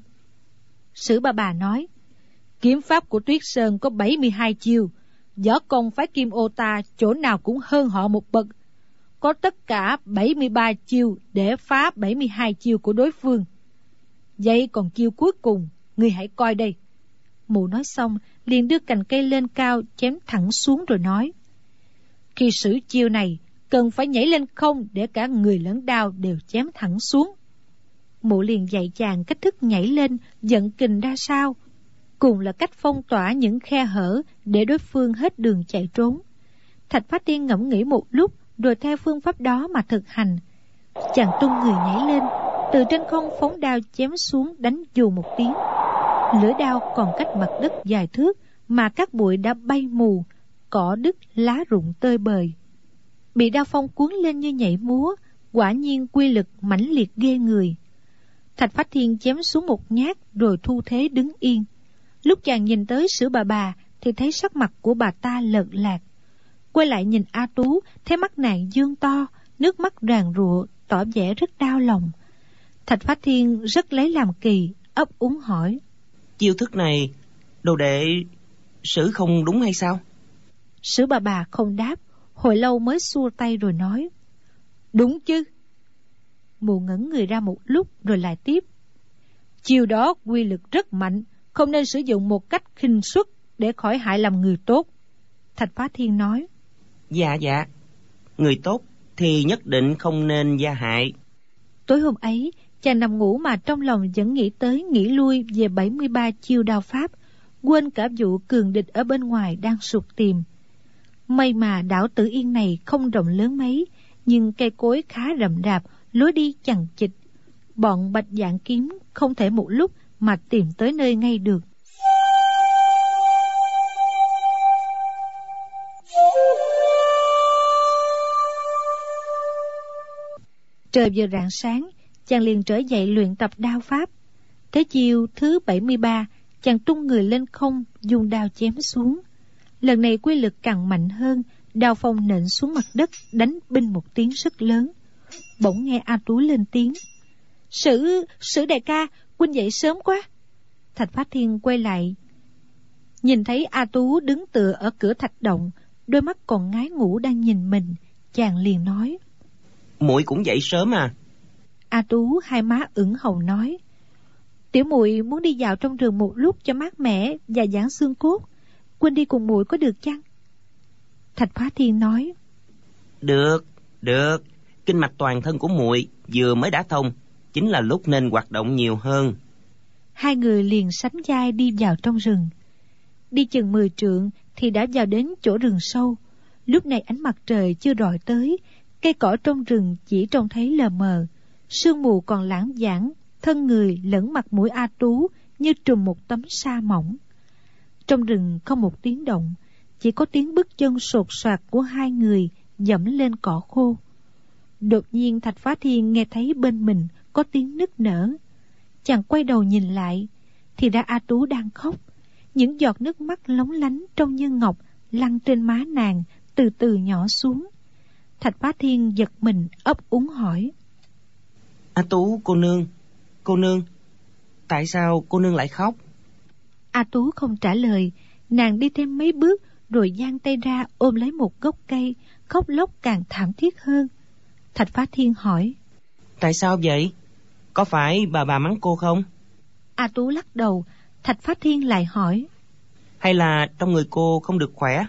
Sử Bà Bà nói, kiếm pháp của Tuyết Sơn có bảy mươi hai chiêu, võ công phái Kim Ô ta chỗ nào cũng hơn họ một bậc. Có tất cả bảy mươi ba chiêu để phá bảy mươi hai chiêu của đối phương. Vậy còn chiêu cuối cùng, ngươi hãy coi đây. Mụ nói xong, liền đưa cành cây lên cao, chém thẳng xuống rồi nói, khi sử chiêu này, cần phải nhảy lên không để cả người lẫn đao đều chém thẳng xuống. Mụ liền dạy chàng cách thức nhảy lên, vận kình ra sao, cùng là cách phong tỏa những khe hở để đối phương hết đường chạy trốn. Thạch Phá Thiên ngẫm nghĩ một lúc, rồi theo phương pháp đó mà thực hành. Chàng tung người nhảy lên, từ trên không phóng đao chém xuống, đánh dù một tiếng. Lưỡi đao còn cách mặt đất vài thước mà các bụi đã bay mù, cỏ đứt lá rụng tơi bời. Bị đao phong cuốn lên như nhảy múa, quả nhiên quy lực mãnh liệt ghê người. Thạch Phá Thiên chém xuống một nhát rồi thu thế đứng yên. Lúc chàng nhìn tới Sử Bà Bà thì thấy sắc mặt của bà ta lợn lạc. Quay lại nhìn A Tú, thấy mắt nàng dương to, nước mắt ràn rụa, tỏ vẻ rất đau lòng. Thạch Phá Thiên rất lấy làm kỳ, ấp úng hỏi, chiêu thức này đồ đệ sử không đúng hay sao? Sử Bà Bà không đáp, hồi lâu mới xua tay rồi nói, đúng chứ. Mụ ngẩn người ra một lúc rồi lại tiếp, chiêu đó quy lực rất mạnh, không nên sử dụng một cách khinh suất để khỏi hại làm người tốt. Thạch Phá Thiên nói, Dạ dạ, người tốt thì nhất định không nên gia hại. Tối hôm ấy, Chàng nằm ngủ mà trong lòng vẫn nghĩ tới nghĩ lui về bảy mươi ba chiêu đao pháp, quên cả vụ cường địch ở bên ngoài đang sục tìm. May mà đảo Tử Yên này không rộng lớn mấy, nhưng cây cối khá rậm rạp, lối đi chằng chịt. Bọn Bạch Dạng Kiếm không thể một lúc mà tìm tới nơi ngay được. Trời vừa rạng sáng, chàng liền trở dậy luyện tập đao pháp. Tới chiêu thứ bảy mươi ba, chàng tung người lên không, dùng đao chém xuống. Lần này quy lực càng mạnh hơn, đao phong nện xuống mặt đất, đánh binh một tiếng rất lớn. Bỗng nghe A Tú lên tiếng: Sử, Sử đại ca, huynh dậy sớm quá. Thạch Phá Thiên quay lại, nhìn thấy A Tú đứng tựa ở cửa thạch động, đôi mắt còn ngái ngủ đang nhìn mình. Chàng liền nói: Muội cũng dậy sớm à? A Tú hai má ửng hồng nói: Tiểu muội muốn đi dạo trong rừng một lúc cho mát mẻ và giãn xương cốt. Huynh đi cùng muội có được chăng? Thạch Phá Thiên nói: Được, được. Kinh mạch toàn thân của muội vừa mới đã thông, chính là lúc nên hoạt động nhiều hơn. Hai người liền sánh vai đi vào trong rừng. Đi chừng mười trượng thì đã vào đến chỗ rừng sâu. Lúc này ánh mặt trời chưa rọi tới, cây cỏ trong rừng chỉ trông thấy lờ mờ, sương mù còn lãng đãng, thân người lẫn mặt mũi A Tú như trùm một tấm sa mỏng. Trong rừng không một tiếng động, chỉ có tiếng bước chân sột soạt của hai người dẫm lên cỏ khô. Đột nhiên Thạch Phá Thiên nghe thấy bên mình có tiếng nức nở. Chàng quay đầu nhìn lại, thì ra A Tú đang khóc. Những giọt nước mắt lóng lánh trông như ngọc lăn trên má nàng, từ từ nhỏ xuống. Thạch Phá Thiên giật mình ấp úng hỏi: A Tú cô nương, cô nương, tại sao cô nương lại khóc? A Tú không trả lời. Nàng đi thêm mấy bước rồi giang tay ra ôm lấy một gốc cây, khóc lóc càng thảm thiết hơn. Thạch Phá Thiên hỏi: Tại sao vậy? Có phải bà bà mắng cô không? A Tú lắc đầu. Thạch Phá Thiên lại hỏi: Hay là trong người cô không được khỏe?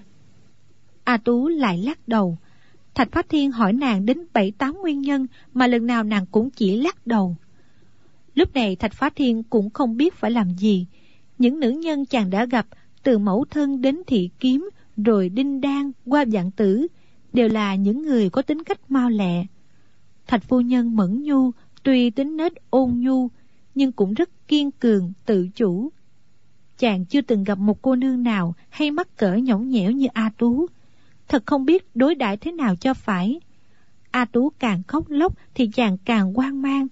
A Tú lại lắc đầu. Thạch Phá Thiên hỏi nàng đến bảy tám nguyên nhân, mà lần nào nàng cũng chỉ lắc đầu. Lúc này Thạch Phá Thiên cũng không biết phải làm gì. Những nữ nhân chàng đã gặp, từ mẫu thân đến thị kiếm, rồi đinh đan qua vạn tử, đều là những người có tính cách mau lẹ. Thạch phu nhân Mẫn Nhu tuy tính nết ôn nhu, nhưng cũng rất kiên cường, tự chủ. Chàng chưa từng gặp một cô nương nào hay mắc cỡ nhõng nhẽo như A Tú, thật không biết đối đãi thế nào cho phải. A Tú càng khóc lóc thì chàng càng hoang mang.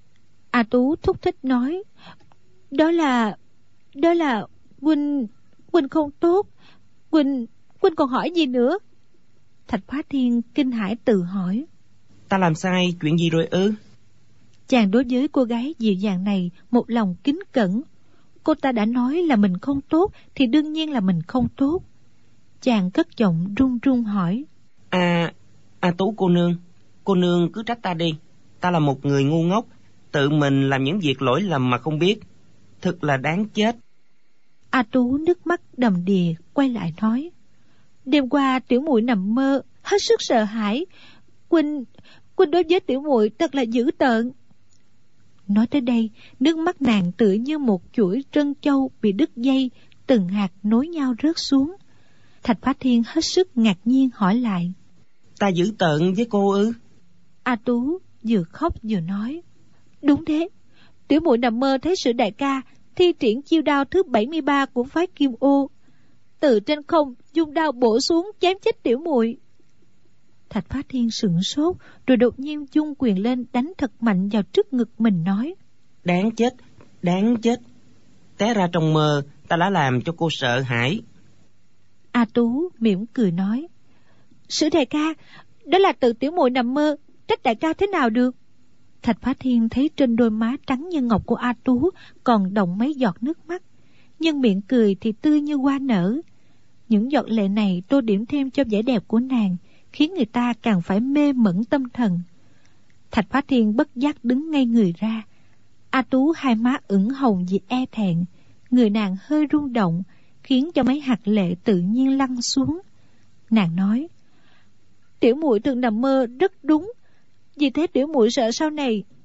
A Tú thúc thích nói: Đó là... Đó là... Huynh... Huynh không tốt. Huynh... Huynh còn hỏi gì nữa? Thạch Phá Thiên kinh hãi tự hỏi: Ta làm sai chuyện gì rồi ư? Chàng đối với cô gái dịu dàng này một lòng kính cẩn. Cô ta đã nói là mình không tốt thì đương nhiên là mình không tốt. Chàng cất giọng run run hỏi: À, A Tú cô nương, cô nương cứ trách ta đi. Ta là một người ngu ngốc, tự mình làm những việc lỗi lầm mà không biết, thật là đáng chết. A Tú nước mắt đầm đìa quay lại nói: Đêm qua tiểu muội nằm mơ, hết sức sợ hãi. Huynh, huynh đối với tiểu muội thật là dữ tợn. Nói tới đây, nước mắt nàng tựa như một chuỗi trân châu bị đứt dây, từng hạt nối nhau rớt xuống. Thạch Phá Thiên hết sức ngạc nhiên hỏi lại: Ta dữ tợn với cô ư? A Tú vừa khóc vừa nói: Đúng thế, tiểu muội nằm mơ thấy Sử đại ca thi triển chiêu đao thứ bảy mươi ba của phái Kim Ô, từ trên không dùng đao bổ xuống chém chết tiểu muội. Thạch Phá Thiên sửng sốt, rồi đột nhiên dung quyền lên đánh thật mạnh vào trước ngực mình nói: Đáng chết, đáng chết. Té ra trong mơ ta đã làm cho cô sợ hãi. A Tú mỉm cười nói: Sử đại ca, đó là tự tiểu muội nằm mơ, trách đại ca thế nào được. Thạch Phá Thiên thấy trên đôi má trắng như ngọc của A Tú còn đọng mấy giọt nước mắt, nhưng miệng cười thì tươi như hoa nở. Những giọt lệ này tô điểm thêm cho vẻ đẹp của nàng, khiến người ta càng phải mê mẩn tâm thần. Thạch Phá Thiên bất giác đứng ngay người ra. A Tú hai má ửng hồng vì e thẹn, người nàng hơi rung động, khiến cho mấy hạt lệ tự nhiên lăn xuống. Nàng nói: Tiểu muội từng nằm mơ rất đúng, vì thế tiểu muội sợ sau này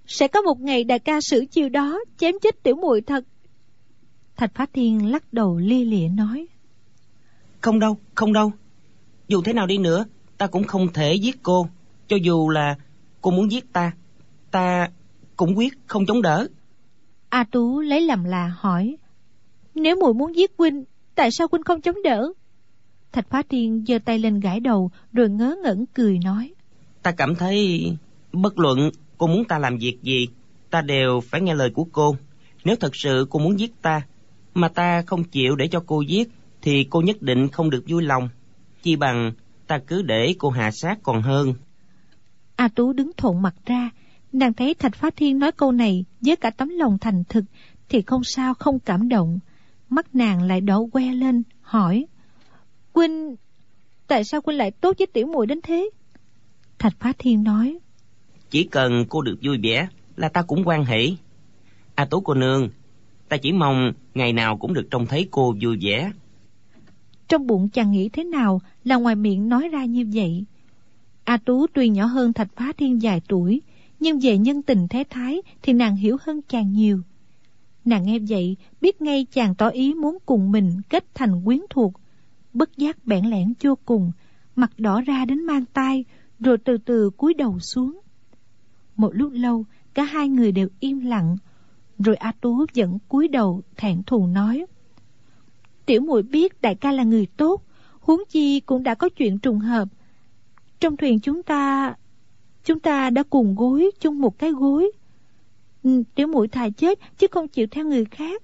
sẽ có một ngày đại ca sử chiêu đó chém chết tiểu muội thật. Thạch Phá Thiên lắc đầu lia lịa nói: Không đâu, không đâu. Dù thế nào đi nữa, ta cũng không thể giết cô. Cho dù là cô muốn giết ta, ta cũng quyết không chống đỡ. A Tú lấy làm lạ hỏi: Nếu muội muốn giết huynh, tại sao huynh không chống đỡ? Thạch Phá Thiên giơ tay lên gãi đầu, rồi ngớ ngẩn cười nói: Ta cảm thấy bất luận cô muốn ta làm việc gì, ta đều phải nghe lời của cô. Nếu thật sự cô muốn giết ta, mà ta không chịu để cho cô giết, thì cô nhất định không được vui lòng. Chi bằng ta cứ để cô hạ sát còn hơn. A Tú đứng thộn mặt ra. Nàng thấy Thạch Phá Thiên nói câu này với cả tấm lòng thành thực thì không sao không cảm động. Mắt nàng lại đỏ que lên, hỏi: Huynh, tại sao huynh lại tốt với tiểu muội đến thế? Thạch Phá Thiên nói: Chỉ cần cô được vui vẻ là ta cũng hoan hỉ. A Tú cô nương, ta chỉ mong ngày nào cũng được trông thấy cô vui vẻ. Trong bụng chàng nghĩ thế nào là ngoài miệng nói ra như vậy. A Tú tuy nhỏ hơn Thạch Phá Thiên vài tuổi, nhưng về nhân tình thế thái thì nàng hiểu hơn chàng nhiều. Nàng nghe vậy biết ngay chàng tỏ ý muốn cùng mình kết thành quyến thuộc, bất giác bẽn lẽn vô cùng, mặt đỏ ra đến mang tai, rồi từ từ cúi đầu xuống. Một lúc lâu cả hai người đều im lặng, rồi A Tú vẫn cúi đầu thẹn thùng nói: Tiểu muội biết đại ca là người tốt, huống chi cũng đã có chuyện trùng hợp. Trong thuyền chúng ta Chúng ta đã cùng gối chung một cái gối. Ừ, tiểu muội thà chết chứ không chịu theo người khác.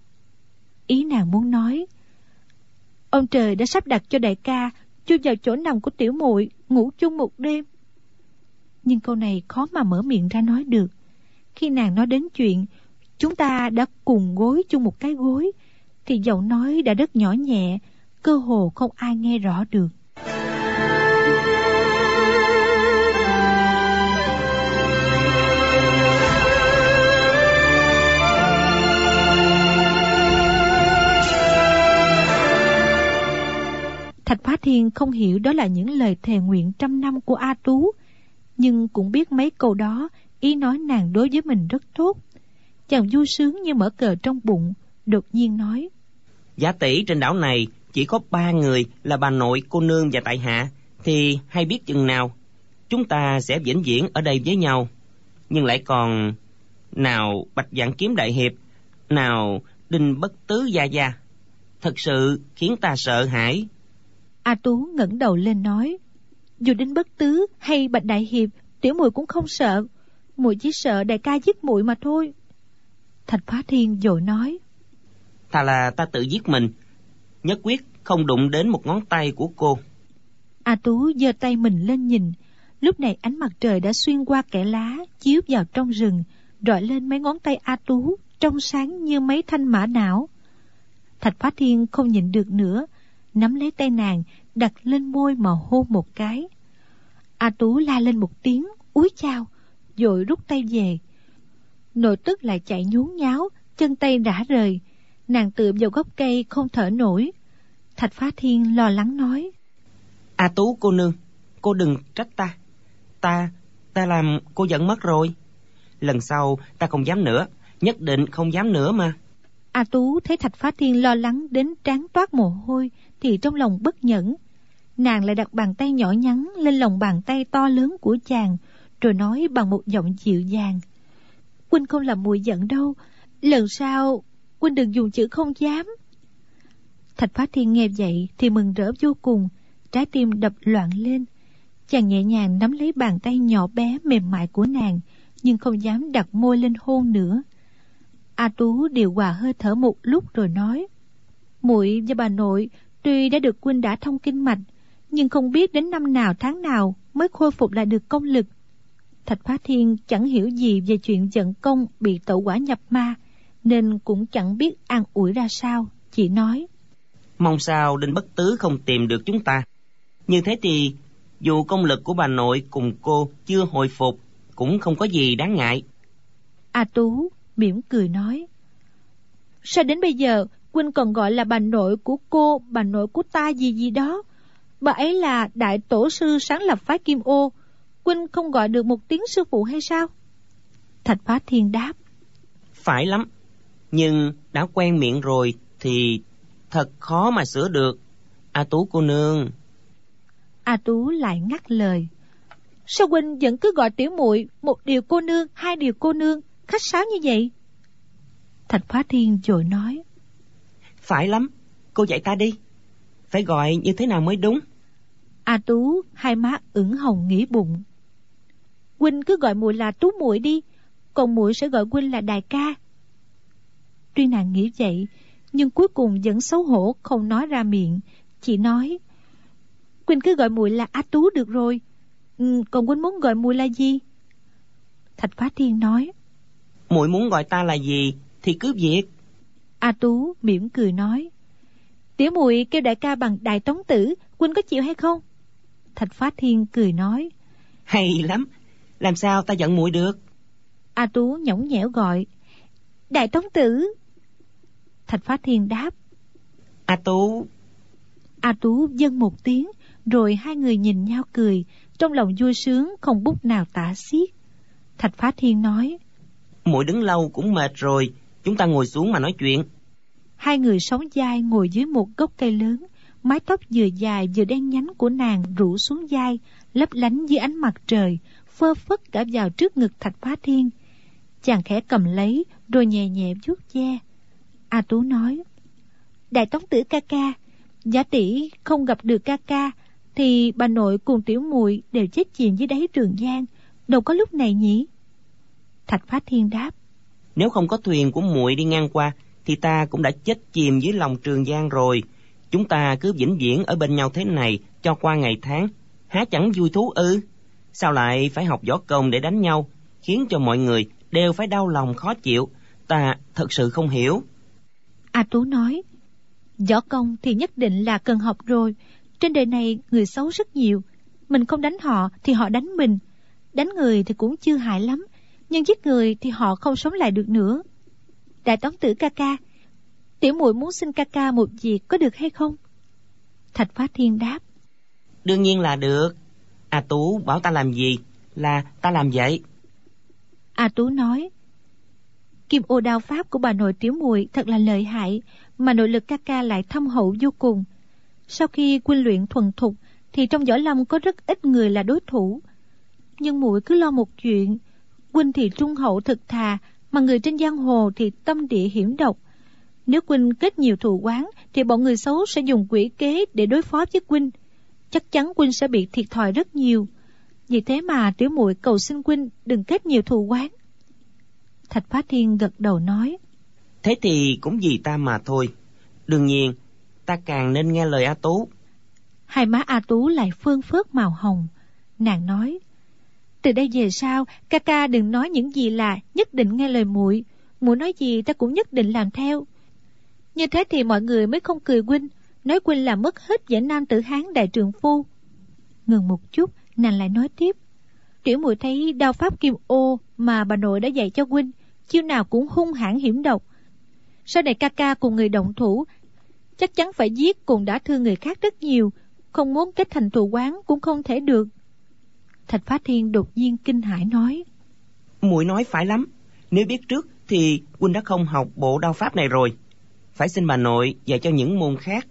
Ý nàng muốn nói: Ông trời đã sắp đặt cho đại ca chui vào chỗ nằm của tiểu muội, ngủ chung một đêm. Nhưng câu này khó mà mở miệng ra nói được. Khi nàng nói đến chuyện chúng ta đã cùng gối chung một cái gối, thì giọng nói đã rất nhỏ nhẹ, cơ hồ không ai nghe rõ được. Thạch Phá Thiên không hiểu đó là những lời thề nguyện trăm năm của A Tú, nhưng cũng biết mấy câu đó ý nói nàng đối với mình rất tốt. Chàng vui sướng như mở cờ trong bụng, đột nhiên nói: Giả tỷ trên đảo này chỉ có ba người là bà nội, cô nương và tại hạ, thì hay biết chừng nào chúng ta sẽ vĩnh viễn ở đây với nhau. Nhưng lại còn nào Bạch Vạn Kiếm đại hiệp, nào Đinh Bất Tứ gia gia, thật sự khiến ta sợ hãi. A Tú ngẩng đầu lên nói: Dù Đinh Bất Tứ hay Bạch đại hiệp, tiểu muội cũng không sợ, muội chỉ sợ đại ca giết muội mà thôi. Thạch Phá Thiên vội nói: Thà là ta tự giết mình, nhất quyết không đụng đến một ngón tay của cô. A Tú giơ tay mình lên nhìn. Lúc này ánh mặt trời đã xuyên qua kẽ lá, chiếu vào trong rừng, rọi lên mấy ngón tay A Tú, trong sáng như mấy thanh mã não. Thạch Phá Thiên không nhịn được nữa, nắm lấy tay nàng, đặt lên môi mà hôn một cái. A Tú la lên một tiếng, úi chao, vội rút tay về. Nội tức lại chạy nhốn nháo, chân tay rã rời. Nàng tựa vào gốc cây không thở nổi. Thạch Phá Thiên lo lắng nói: A Tú cô nương, cô đừng trách ta. Ta, ta làm cô giận mất rồi. Lần sau ta không dám nữa, nhất định không dám nữa mà. A Tú thấy Thạch Phá Thiên lo lắng đến trán toát mồ hôi thì trong lòng bất nhẫn. Nàng lại đặt bàn tay nhỏ nhắn lên lòng bàn tay to lớn của chàng, rồi nói bằng một giọng dịu dàng: Huynh không làm muội giận đâu, lần sau huynh đừng dùng chữ không dám. Thạch Phá Thiên nghe vậy thì mừng rỡ vô cùng, trái tim đập loạn lên. Chàng nhẹ nhàng nắm lấy bàn tay nhỏ bé mềm mại của nàng, nhưng không dám đặt môi lên hôn nữa. A Tú điều hòa hơi thở một lúc rồi nói: Muội và bà nội tuy đã được huynh đã thông kinh mạch, nhưng không biết đến năm nào tháng nào mới khôi phục lại được công lực. Thạch Phá Thiên chẳng hiểu gì về chuyện giận công bị tẩu hỏa nhập ma, nên cũng chẳng biết an ủi ra sao, chỉ nói: Mong sao Đinh Bất Tứ không tìm được chúng ta. Như thế thì dù công lực của bà nội cùng cô chưa hồi phục, cũng không có gì đáng ngại. A Tú mỉm cười nói: Sao đến bây giờ huynh còn gọi là bà nội của cô, bà nội của ta gì gì đó? Bà ấy là đại tổ sư sáng lập phái Kim Ô, huynh không gọi được một tiếng sư phụ hay sao? Thạch Phá Thiên đáp. Phải lắm, nhưng đã quen miệng rồi thì thật khó mà sửa được. A Tú cô nương. A Tú lại ngắt lời. Sao huynh vẫn cứ gọi tiểu muội một điều cô nương, hai điều cô nương, khách sáo như vậy? Thạch Phá Thiên vội nói. Phải lắm, cô dạy ta đi. Phải gọi như thế nào mới đúng? A Tú hai má ửng hồng nghĩ bụng. Huynh cứ gọi muội là Tú muội đi, còn muội sẽ gọi huynh là đại ca. Tuy nàng nghĩ vậy, nhưng cuối cùng vẫn xấu hổ không nói ra miệng, chỉ nói. Huynh cứ gọi muội là A Tú được rồi. Ừ, còn huynh muốn gọi muội là gì? Thạch Phá Thiên nói. Muội muốn gọi ta là gì thì cứ việc. A Tú mỉm cười nói. Tiểu muội kêu đại ca bằng đại tống tử, huynh có chịu hay không? Thạch Phá Thiên cười nói. Hay lắm, làm sao ta giận muội được? A Tú nhõng nhẽo gọi. Đại tống tử. Thạch Phá Thiên đáp. A Tú. A Tú vâng một tiếng, rồi hai người nhìn nhau cười, trong lòng vui sướng không bút nào tả xiết. Thạch Phá Thiên nói. Muội đứng lâu cũng mệt rồi, chúng ta ngồi xuống mà nói chuyện. Hai người sóng vai ngồi dưới một gốc cây lớn, mái tóc vừa dài vừa đen nhánh của nàng rủ xuống vai, lấp lánh dưới ánh mặt trời, phơ phất cả vào trước ngực Thạch Phá Thiên. Chàng khẽ cầm lấy, rồi nhẹ nhẹ vuốt ve. A Tú nói. Đại tống tử ca ca, giả tỷ không gặp được ca ca, thì bà nội cùng tiểu muội đều chết chìm dưới đáy Trường Giang, đâu có lúc này nhỉ? Thạch Phá Thiên đáp. Nếu không có thuyền của muội đi ngang qua, thì ta cũng đã chết chìm dưới lòng Trường Giang rồi. Chúng ta cứ vĩnh viễn ở bên nhau thế này cho qua ngày tháng, há chẳng vui thú ư? Sao lại phải học võ công để đánh nhau, khiến cho mọi người đều phải đau lòng khó chịu? Ta thật sự không hiểu. A Tú nói. Võ công thì nhất định là cần học rồi. Trên đời này người xấu rất nhiều. Mình không đánh họ thì họ đánh mình. Đánh người thì cũng chưa hại lắm, nhưng giết người thì họ không sống lại được nữa. Đại tống tử ca ca, tiểu muội muốn xin ca ca một việc có được hay không? Thạch Phá Thiên đáp. Đương nhiên là được. A Tú bảo ta làm gì là ta làm vậy. A Tú nói. Kim ô đao pháp của bà nội tiểu muội thật là lợi hại, mà nội lực ca ca lại thâm hậu vô cùng. Sau khi huynh luyện thuần thục thì trong võ lâm có rất ít người là đối thủ. Nhưng muội cứ lo một chuyện, huynh thì trung hậu thực thà, mà người trên giang hồ thì tâm địa hiểm độc. Nếu huynh kết nhiều thù oán thì bọn người xấu sẽ dùng quỷ kế để đối phó với huynh. Chắc chắn huynh sẽ bị thiệt thòi rất nhiều. Vì thế mà tiểu muội cầu xin huynh đừng kết nhiều thù oán. Thạch Phá Thiên gật đầu nói. Thế thì cũng vì ta mà thôi. Đương nhiên ta càng nên nghe lời A Tú. Hai má A Tú lại phơn phớt màu hồng. Nàng nói. Từ đây về sau, ca ca đừng nói những gì là nhất định nghe lời muội. Muội nói gì ta cũng nhất định làm theo. Như thế thì mọi người mới không cười huynh, nói huynh là mất hết vẻ nam tử Hán đại trượng phu. Ngừng một chút, nàng lại nói tiếp. Tiểu muội thấy đao pháp kim ô mà bà nội đã dạy cho huynh, chiêu nào cũng hung hãn hiểm độc. Sau này ca ca cùng người động thủ, chắc chắn phải giết cùng đã thương người khác rất nhiều, không muốn kết thành thù oán cũng không thể được. Thạch Phá Thiên đột nhiên kinh hãi nói. Muội nói phải lắm. Nếu biết trước thì huynh đã không học bộ đao pháp này rồi. Phải xin bà nội dạy cho những môn khác.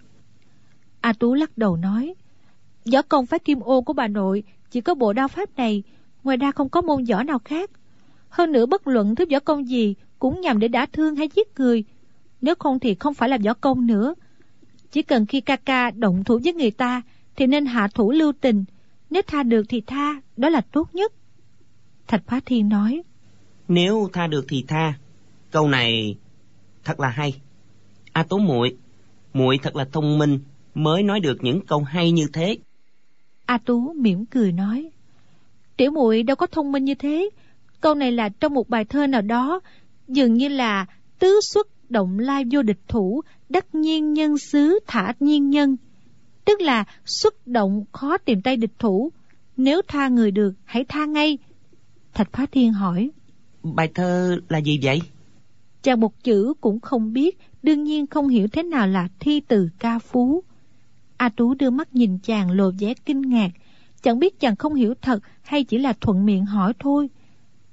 A Tú lắc đầu nói. Võ công phái kim ô của bà nội chỉ có bộ đao pháp này, ngoài ra không có môn võ nào khác. Hơn nữa bất luận thứ võ công gì cũng nhằm để đả thương hay giết người. Nếu không thì không phải là võ công nữa. Chỉ cần khi ca ca động thủ với người ta thì nên hạ thủ lưu tình. Nếu tha được thì tha, đó là tốt nhất. Thạch Phá Thiên nói. Nếu tha được thì tha. Câu này thật là hay. A Tú muội, muội thật là thông minh mới nói được những câu hay như thế. A Tú mỉm cười nói. Tiểu muội đâu có thông minh như thế. Câu này là trong một bài thơ nào đó, dường như là tứ xuất động lai vô địch thủ, đắc nhiên nhân xứ thả nhiên nhân. Tức là xuất động khó tìm tay địch thủ, nếu tha người được hãy tha ngay. Thạch Phá Thiên hỏi. Bài thơ là gì vậy? Chàng một chữ cũng không biết, đương nhiên không hiểu thế nào là thi từ ca phú. A Tú đưa mắt nhìn chàng lộ vẻ kinh ngạc, chẳng biết chàng không hiểu thật hay chỉ là thuận miệng hỏi thôi.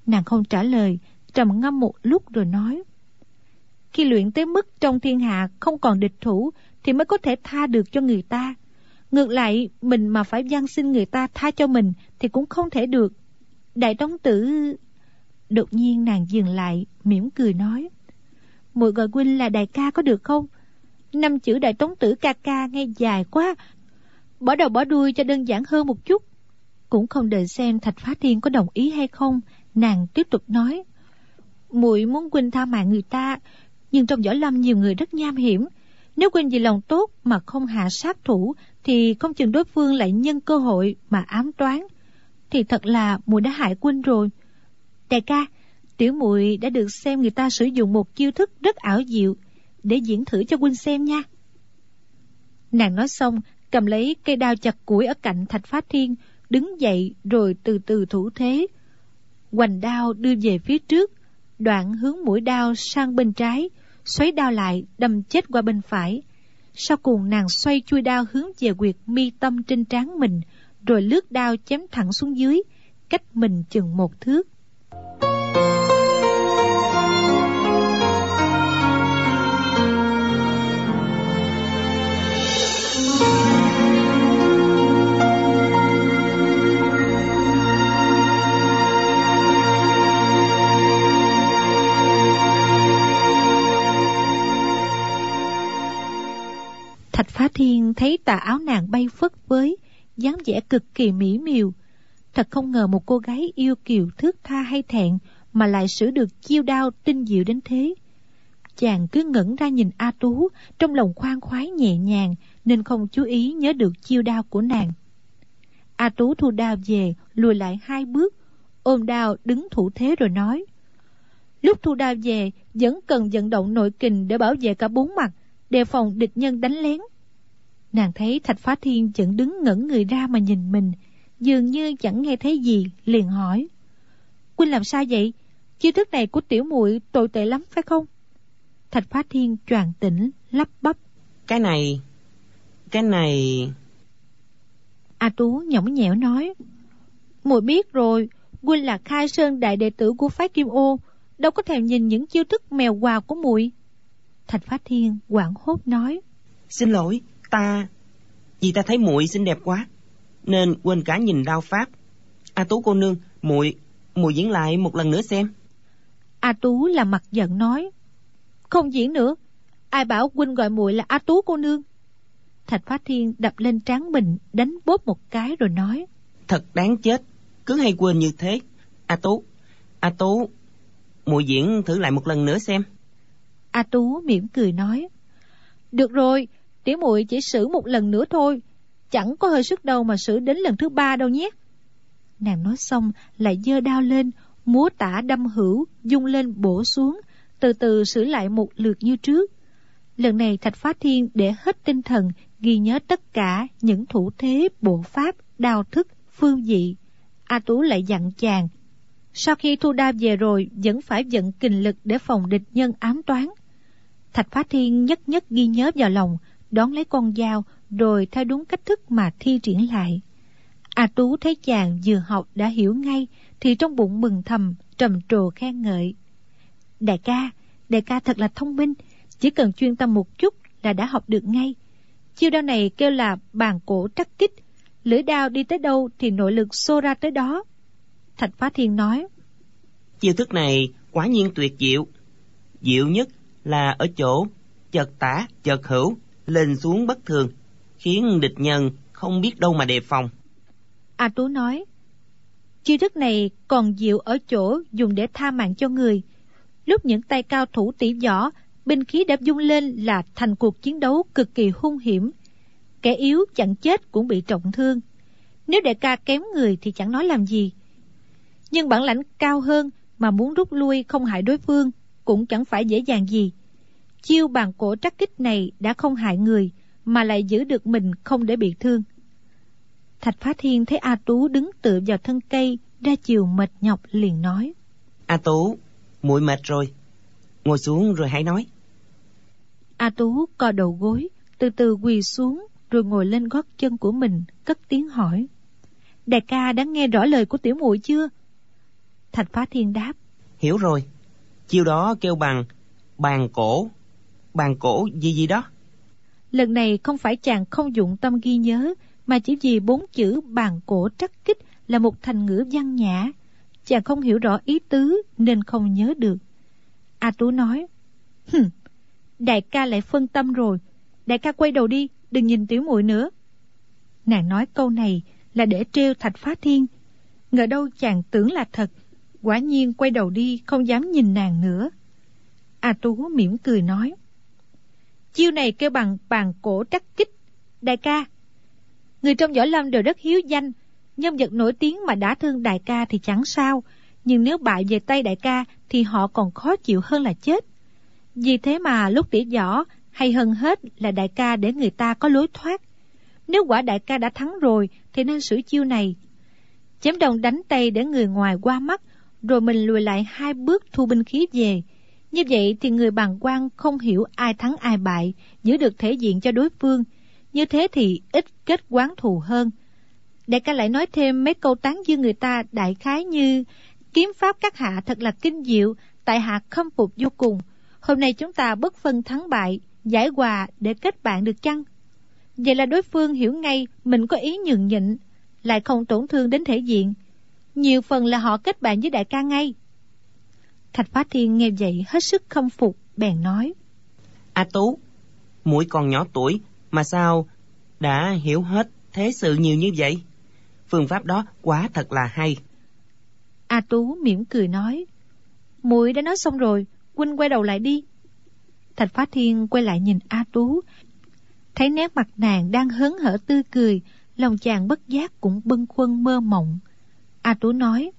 Nàng không trả lời, trầm ngâm một lúc rồi nói: Khi luyện tới mức trong thiên hạ không còn địch thủ thì mới có thể tha được cho người ta. Ngược lại, mình mà phải van xin người ta tha cho mình thì cũng không thể được. Đại Tống Tử... Đột nhiên nàng dừng lại, mỉm cười nói: Muội gọi huynh là đại ca có được không? Năm chữ Đại Tống Tử ca ca nghe dài quá, bỏ đầu bỏ đuôi cho đơn giản hơn một chút. Cũng không đợi xem Thạch Phá Thiên có đồng ý hay không, nàng tiếp tục nói: Muội muốn huynh tha mạng người ta, nhưng trong võ lâm nhiều người rất nham hiểm. Nếu huynh vì lòng tốt mà không hạ sát thủ thì không chừng đối phương lại nhân cơ hội mà ám toán, thì thật là muội đã hại huynh rồi. Đại ca, tiểu muội đã được xem người ta sử dụng một chiêu thức rất ảo diệu, để diễn thử cho huynh xem nha. Nàng nói xong, cầm lấy cây đao chặt củi ở cạnh Thạch Phá Thiên, đứng dậy rồi từ từ thủ thế. Hoành đao đưa về phía trước, đoạn hướng mũi đao sang bên trái, xoáy đao lại đâm chết qua bên phải. Sau cùng nàng xoay chui đao hướng về huyệt mi tâm trên trán mình, rồi lướt đao chém thẳng xuống dưới, cách mình chừng một thước. Thạch Phá Thiên thấy tà áo nàng bay phất phới, dáng vẻ cực kỳ mỹ miều. Thật không ngờ một cô gái yêu kiều thước tha hay thẹn mà lại sử được chiêu đao tinh diệu đến thế. Chàng cứ ngẩn ra nhìn A Tú, trong lòng khoan khoái nhẹ nhàng nên không chú ý nhớ được chiêu đao của nàng. A Tú thu đao về, lùi lại hai bước, ôm đao đứng thủ thế rồi nói: Lúc thu đao về vẫn cần vận động nội kình để bảo vệ cả bốn mặt, đề phòng địch nhân đánh lén. Nàng thấy Thạch Phá Thiên vẫn đứng ngẩn người ra mà nhìn mình, dường như chẳng nghe thấy gì, liền hỏi: Huynh làm sao vậy? Chiêu thức này của tiểu muội tồi tệ lắm phải không? Thạch Phá Thiên choàng tỉnh, lắp bắp: Cái này... cái này... A Tú nhõng nhẽo nói: Muội biết rồi, huynh là Khai Sơn đại đệ tử của phái Kim Ô, đâu có thèm nhìn những chiêu thức mèo quào của muội. Thạch Phá Thiên hoảng hốt nói: Xin lỗi, ta... Vì ta thấy muội xinh đẹp quá, nên quên cả nhìn đao pháp. A Tú cô nương, muội muội diễn lại một lần nữa xem. A Tú là mặt giận nói: Không diễn nữa, ai bảo huynh gọi muội là A Tú cô nương? Thạch Phá Thiên đập lên trán mình, đánh bóp một cái rồi nói: Thật đáng chết, cứ hay quên như thế. A Tú, A Tú, muội diễn thử lại một lần nữa xem. A Tú mỉm cười nói: Được rồi, tiểu muội chỉ sử một lần nữa thôi, chẳng có hơi sức đâu mà sử đến lần thứ ba đâu nhé. Nàng nói xong lại giơ đao lên, múa tả đâm hữu, dung lên bổ xuống, từ từ sử lại một lượt như trước. Lần này Thạch Phá Thiên để hết tinh thần ghi nhớ tất cả những thủ thế, bộ pháp, đao thức, phương vị. A Tú lại dặn chàng: Sau khi thu đao về rồi vẫn phải vận kình lực để phòng địch nhân ám toán. Thạch Phá Thiên nhất nhất ghi nhớ vào lòng, đón lấy con dao rồi theo đúng cách thức mà thi triển lại. A Tú thấy chàng vừa học đã hiểu ngay thì trong bụng mừng thầm, trầm trồ khen ngợi: Đại ca, đại ca thật là thông minh, chỉ cần chuyên tâm một chút là đã học được ngay. Chiêu đao này kêu là bàn cổ trắc kích, lưỡi đao đi tới đâu thì nội lực xô ra tới đó. Thạch Phá Thiên nói: Chiêu thức này quả nhiên tuyệt diệu. Diệu nhất là ở chỗ chợt tả chợt hữu, lên xuống bất thường, khiến địch nhân không biết đâu mà đề phòng. A Tú nói: Chiêu thức này còn diệu ở chỗ dùng để tha mạng cho người. Lúc những tay cao thủ tỷ võ, binh khí đã vung lên là thành cuộc chiến đấu cực kỳ hung hiểm. Kẻ yếu chẳng chết cũng bị trọng thương. Nếu đại ca kém người thì chẳng nói làm gì, nhưng bản lãnh cao hơn mà muốn rút lui không hại đối phương cũng chẳng phải dễ dàng gì. Chiêu bàn cổ trắc kích này đã không hại người mà lại giữ được mình không để bị thương. Thạch Phá Thiên thấy A Tú đứng tựa vào thân cây, ra chiều mệt nhọc liền nói: A Tú, muội mệt rồi, ngồi xuống rồi hãy nói. A Tú co đầu gối, từ từ quỳ xuống rồi ngồi lên gót chân của mình, cất tiếng hỏi: Đại ca đã nghe rõ lời của tiểu muội chưa? Thạch Phá Thiên đáp. Hiểu rồi, chiêu đó kêu bằng bàn cổ, bàn cổ gì gì đó. Lần này không phải chàng không dụng tâm ghi nhớ, mà chỉ vì bốn chữ bàn cổ trắc kích là một thành ngữ văn nhã. Chàng không hiểu rõ ý tứ nên không nhớ được. A Tú nói, Hừm, đại ca lại phân tâm rồi. Đại ca quay đầu đi, đừng nhìn tiểu muội nữa. Nàng nói câu này là để trêu Thạch Phá Thiên. Ngờ đâu chàng tưởng là thật, quả nhiên quay đầu đi không dám nhìn nàng nữa. A Tú mỉm cười nói, chiêu này kêu bằng bàn cổ trắc kích. Đại ca, người trong võ lâm đều rất hiếu danh, nhân vật nổi tiếng mà đã thương đại ca thì chẳng sao, nhưng nếu bại về tay đại ca thì họ còn khó chịu hơn là chết. Vì thế mà lúc tỉ võ hay hơn hết là đại ca để người ta có lối thoát. Nếu quả đại ca đã thắng rồi thì nên sử chiêu này. Chém đồng đánh tay để người ngoài qua mắt, rồi mình lùi lại hai bước thu binh khí về. Như vậy thì người bàng quan không hiểu ai thắng ai bại, giữ được thể diện cho đối phương. Như thế thì ít kết oán thù hơn. Đại ca lại nói thêm mấy câu tán dương người ta, đại khái như kiếm pháp các hạ thật là kinh diệu, tại hạ khâm phục vô cùng. Hôm nay chúng ta bất phân thắng bại, giải hòa để kết bạn được chăng? Vậy là đối phương hiểu ngay mình có ý nhường nhịn, lại không tổn thương đến thể diện. Nhiều phần là họ kết bạn với đại ca ngay. Thạch Phá Thiên nghe vậy hết sức khâm phục, bèn nói, A Tú, muội còn nhỏ tuổi mà sao đã hiểu hết thế sự nhiều như vậy? Phương pháp đó quá thật là hay. A Tú mỉm cười nói, muội đã nói xong rồi, huynh quay đầu lại đi. Thạch Phá Thiên quay lại nhìn A Tú, thấy nét mặt nàng đang hớn hở tươi cười, lòng chàng bất giác cũng bâng khuâng mơ mộng. A Tú nói,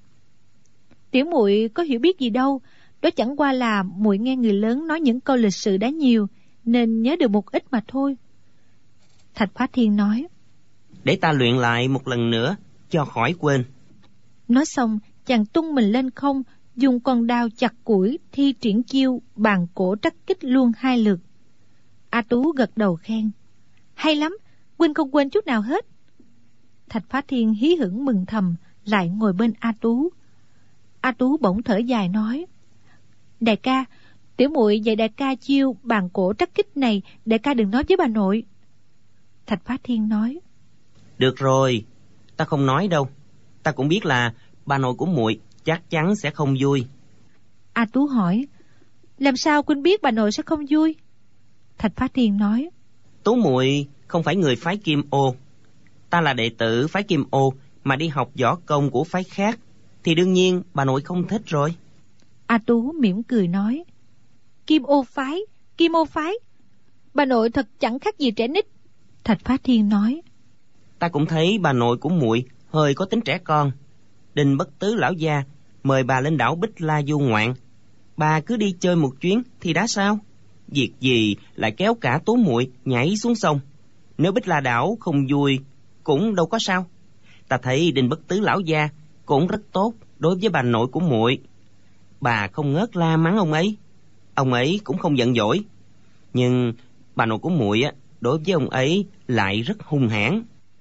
tiểu muội có hiểu biết gì đâu, đó chẳng qua là muội nghe người lớn nói những câu lịch sự đã nhiều, nên nhớ được một ít mà thôi. Thạch Phá Thiên nói, để ta luyện lại một lần nữa cho khỏi quên. Nói xong chàng tung mình lên không, dùng con đao chặt củi thi triển chiêu bàn cổ trắc kích luôn hai lượt. A Tú gật đầu khen, hay lắm, huynh không quên chút nào hết. Thạch Phá Thiên hí hửng mừng thầm, lại ngồi bên A Tú. A Tú bỗng thở dài nói, đại ca, tiểu muội dạy đại ca chiêu bàn cổ trắc kích này, đại ca đừng nói với bà nội. Thạch Phá Thiên nói, được rồi, ta không nói đâu. Ta cũng biết là bà nội của muội chắc chắn sẽ không vui. A Tú hỏi, làm sao huynh biết bà nội sẽ không vui? Thạch Phá Thiên nói, Tú muội không phải người phái Kim Ô. Ta là đệ tử phái Kim Ô mà đi học võ công của phái khác, thì đương nhiên bà nội không thích rồi. A Tú mỉm cười nói, Kim Ô phái, Kim Ô phái, bà nội thật chẳng khác gì trẻ nít. Thạch Phá Thiên nói, ta cũng thấy bà nội của muội hơi có tính trẻ con. Đinh Bất Tứ lão gia mời bà lên đảo Bích La du ngoạn, bà cứ đi chơi một chuyến thì đã sao? Việc gì lại kéo cả Tú muội nhảy xuống sông? Nếu Bích La đảo không vui cũng đâu có sao. Ta thấy Đinh Bất Tứ lão gia cũng rất tốt đối với bà nội của muội. Bà không ngớt la mắng ông ấy, ông ấy cũng không giận dỗi. Nhưng bà nội của muội á, đối với ông ấy lại rất hung hãn.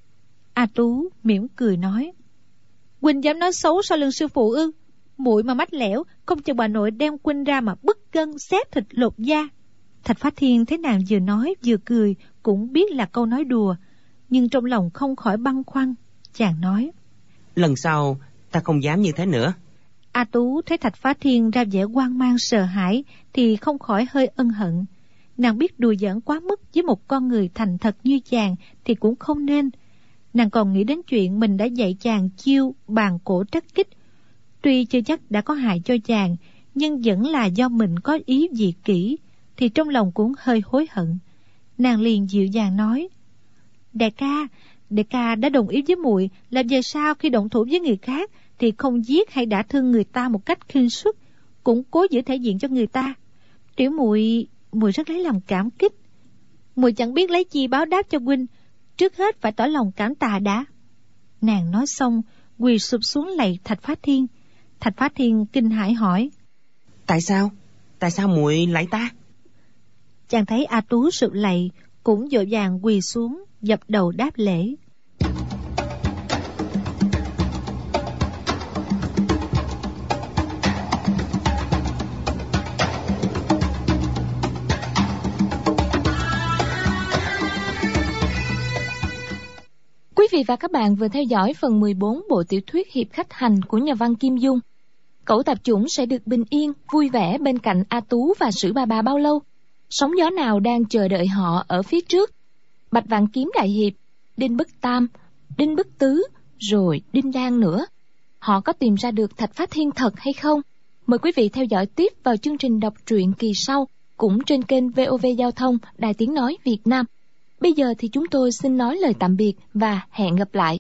A Tú mỉm cười nói, huynh dám nói xấu sau lưng sư phụ ư? Muội mà mách lẻo, không chừng bà nội đem huynh ra mà bứt gân xé thịt lột da. Thạch Phá Thiên thấy nàng vừa nói vừa cười, cũng biết là câu nói đùa, nhưng trong lòng không khỏi băn khoăn. Chàng nói, lần sau ta không dám như thế nữa. A Tú thấy Thạch Phá Thiên ra vẻ hoang mang sợ hãi thì không khỏi hơi ân hận. Nàng biết đùa giỡn quá mức với một con người thành thật như chàng thì cũng không nên. Nàng còn nghĩ đến chuyện mình đã dạy chàng chiêu bàn cổ trắc kích. Tuy chưa chắc đã có hại cho chàng, nhưng vẫn là do mình có ý dị kỷ, thì trong lòng cũng hơi hối hận. Nàng liền dịu dàng nói, đại ca, đại ca đã đồng ý với muội là về sau khi động thủ với người khác thì không giết hay đả thương người ta một cách khinh suất, cũng cố giữ thể diện cho người ta. Tiểu muội muội rất lấy làm cảm kích. Muội chẳng biết lấy chi báo đáp cho huynh, trước hết phải tỏ lòng cảm tạ đã. Nàng nói xong quỳ sụp xuống lạy Thạch Phá Thiên. Thạch Phá Thiên kinh hãi hỏi, tại sao tại sao muội lạy ta? Chàng thấy A Tú sụp lạy, cũng vội vàng quỳ xuống dập đầu đáp lễ. vị và các bạn vừa theo dõi phần mười bốn bộ tiểu thuyết Hiệp khách hành của nhà văn Kim Dung. Cẩu tạp chủng sẽ được bình yên, vui vẻ bên cạnh A Tú và Sử Bà Bà bao lâu? Sóng gió nào đang chờ đợi họ ở phía trước? Bạch Vạn Kiếm đại hiệp, Đinh Bất Tam, Đinh Bất Tứ, rồi Đinh Đan nữa. Họ có tìm ra được Thạch Phá Thiên thật hay không? Mời quý vị theo dõi tiếp vào chương trình đọc truyện kỳ sau, cũng trên kênh vê o vê Giao thông, Đài Tiếng Nói Việt Nam. Bây giờ thì chúng tôi xin nói lời tạm biệt và hẹn gặp lại.